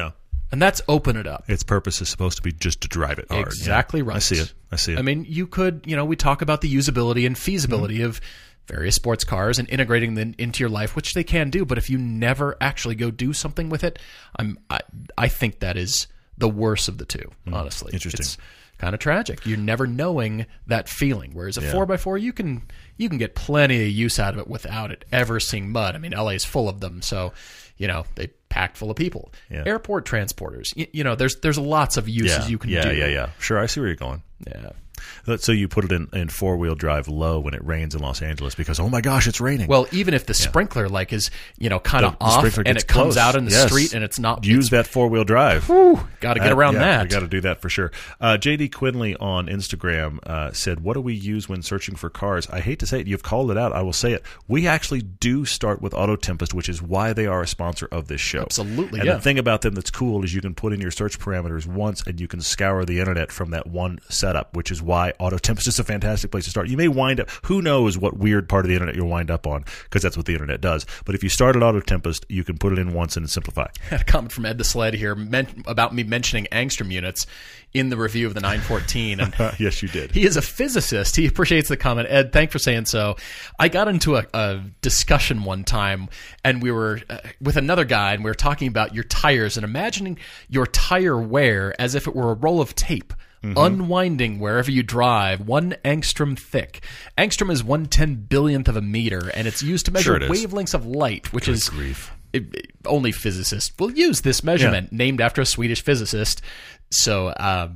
Speaker 2: And that's open it up.
Speaker 1: Its purpose is supposed to be just to drive it hard.
Speaker 2: Exactly right.
Speaker 1: I see it. I mean,
Speaker 2: you could, we talk about the usability and feasibility of various sports cars and integrating them into your life, which they can do. But if you never actually go do something with it, I think that is the worst of the two, honestly.
Speaker 1: Interesting.
Speaker 2: It's kind of tragic. You're never knowing that feeling. Whereas a 4x4, you can get plenty of use out of it without it ever seeing mud. I mean, LA is full of them, so they packed full of people.
Speaker 1: Yeah.
Speaker 2: Airport transporters. There's lots of uses you can do.
Speaker 1: Yeah. Sure, I see where you're going.
Speaker 2: Yeah.
Speaker 1: So you put it in four-wheel drive low when it rains in Los Angeles because, oh my gosh, it's raining.
Speaker 2: Well, even if the sprinkler is kind of off and it comes out in the street and it's not...
Speaker 1: Use that four-wheel drive.
Speaker 2: Got to get around that.
Speaker 1: We got to do that for sure. J.D. Quinley on Instagram said, what do we use when searching for cars? I hate to say it. You've called it out. I will say it. We actually do start with Auto Tempest, which is why they are a sponsor of this show.
Speaker 2: Absolutely,
Speaker 1: and the thing about them that's cool is you can put in your search parameters once and you can scour the internet from that one setup, which is why Auto Tempest is a fantastic place to start. You may wind up, who knows what weird part of the internet you'll wind up on, because that's what the internet does. But if you start at Auto Tempest, you can put it in once and simplify.
Speaker 2: I had a comment from Ed the Sled here about me mentioning angstrom units in the review of the 914. And
Speaker 1: yes, you did.
Speaker 2: He is a physicist. He appreciates the comment. Ed, thanks for saying so. I got into a discussion one time, and we were with another guy, and we were talking about your tires and imagining your tire wear as if it were a roll of tape. Unwinding wherever you drive, 1 angstrom thick. Angstrom is 1/10 billionth of a meter, and it's used to measure wavelengths of light, which is only physicists will use this measurement, named after a Swedish physicist. So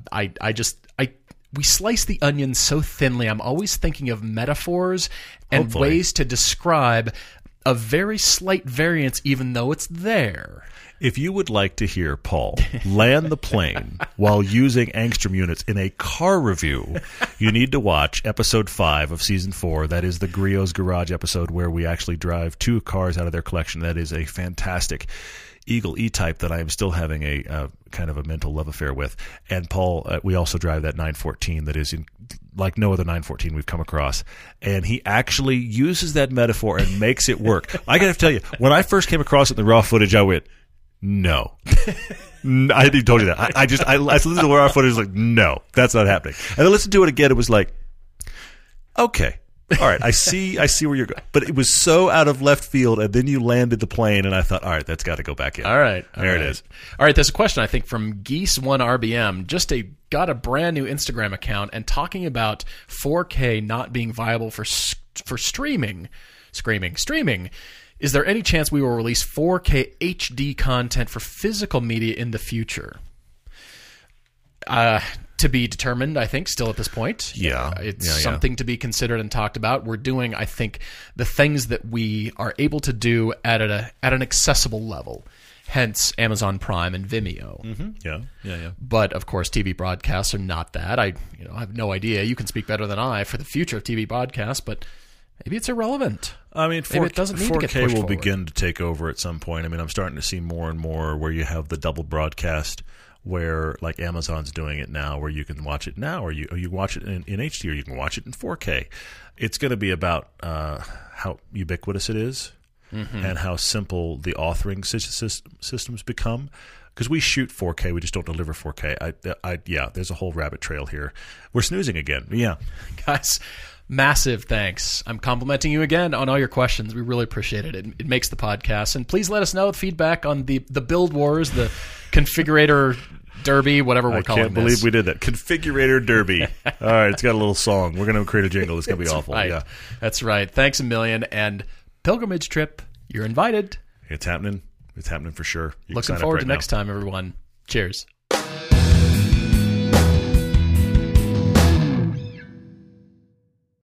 Speaker 2: we slice the onion so thinly. I'm always thinking of metaphors and ways to describe a very slight variance, even though it's there.
Speaker 1: If you would like to hear Paul land the plane while using angstrom units in a car review, you need to watch episode 5 of season 4. That is the Griot's Garage episode where we actually drive 2 cars out of their collection. That is a fantastic Eagle E-Type that I am still having a kind of a mental love affair with. And Paul, we also drive that 914 that is like no other 914 we've come across. And he actually uses that metaphor and makes it work. I got to tell you, when I first came across it in the raw footage, I went, no. I hadn't even told you that. I listened to the raw footage, like, no, that's not happening. And I listened to it again. It was like, okay, all right, I see where you're going. But it was so out of left field, and then you landed the plane, and I thought, all right, that's got to go back in.
Speaker 2: All right.
Speaker 1: There it is.
Speaker 2: All right, there's a question, I think, from Geese1RBM. Got a brand new Instagram account and talking about 4K not being viable for streaming. Is there any chance we will release 4K HD content for physical media in the future? To be determined, I think, still at this point.
Speaker 1: Yeah.
Speaker 2: It's something to be considered and talked about. We're doing, I think, the things that we are able to do at an accessible level. Hence Amazon Prime and Vimeo.
Speaker 1: Yeah.
Speaker 2: But, of course, TV broadcasts are not that. I have no idea. You can speak better than I for the future of TV broadcasts, but maybe it's irrelevant.
Speaker 1: I mean,
Speaker 2: maybe it doesn't need to get
Speaker 1: 4K
Speaker 2: pushed
Speaker 1: will
Speaker 2: forward.
Speaker 1: begin to take over at some point. I mean, I'm starting to see more and more where you have the double broadcast where, like Amazon's doing it now, where you can watch it now or you watch it in HD or you can watch it in 4K. It's going to be about how ubiquitous it is and how simple the authoring systems become. Because we shoot 4K, we just don't deliver 4K. There's a whole rabbit trail here. We're snoozing again. Yeah.
Speaker 2: Guys, massive thanks. I'm complimenting you again on all your questions. We really appreciate it. It makes the podcast. And please let us know feedback on the build wars, the configurator derby, whatever we're calling this.
Speaker 1: I can't believe we did that. Configurator derby. All right, it's got a little song. We're going to create a jingle. It's going to be awful.
Speaker 2: Right.
Speaker 1: Yeah,
Speaker 2: that's right. Thanks a million. And pilgrimage trip, you're invited.
Speaker 1: It's happening. It's happening for sure.
Speaker 2: Looking forward to next time, everyone. Cheers.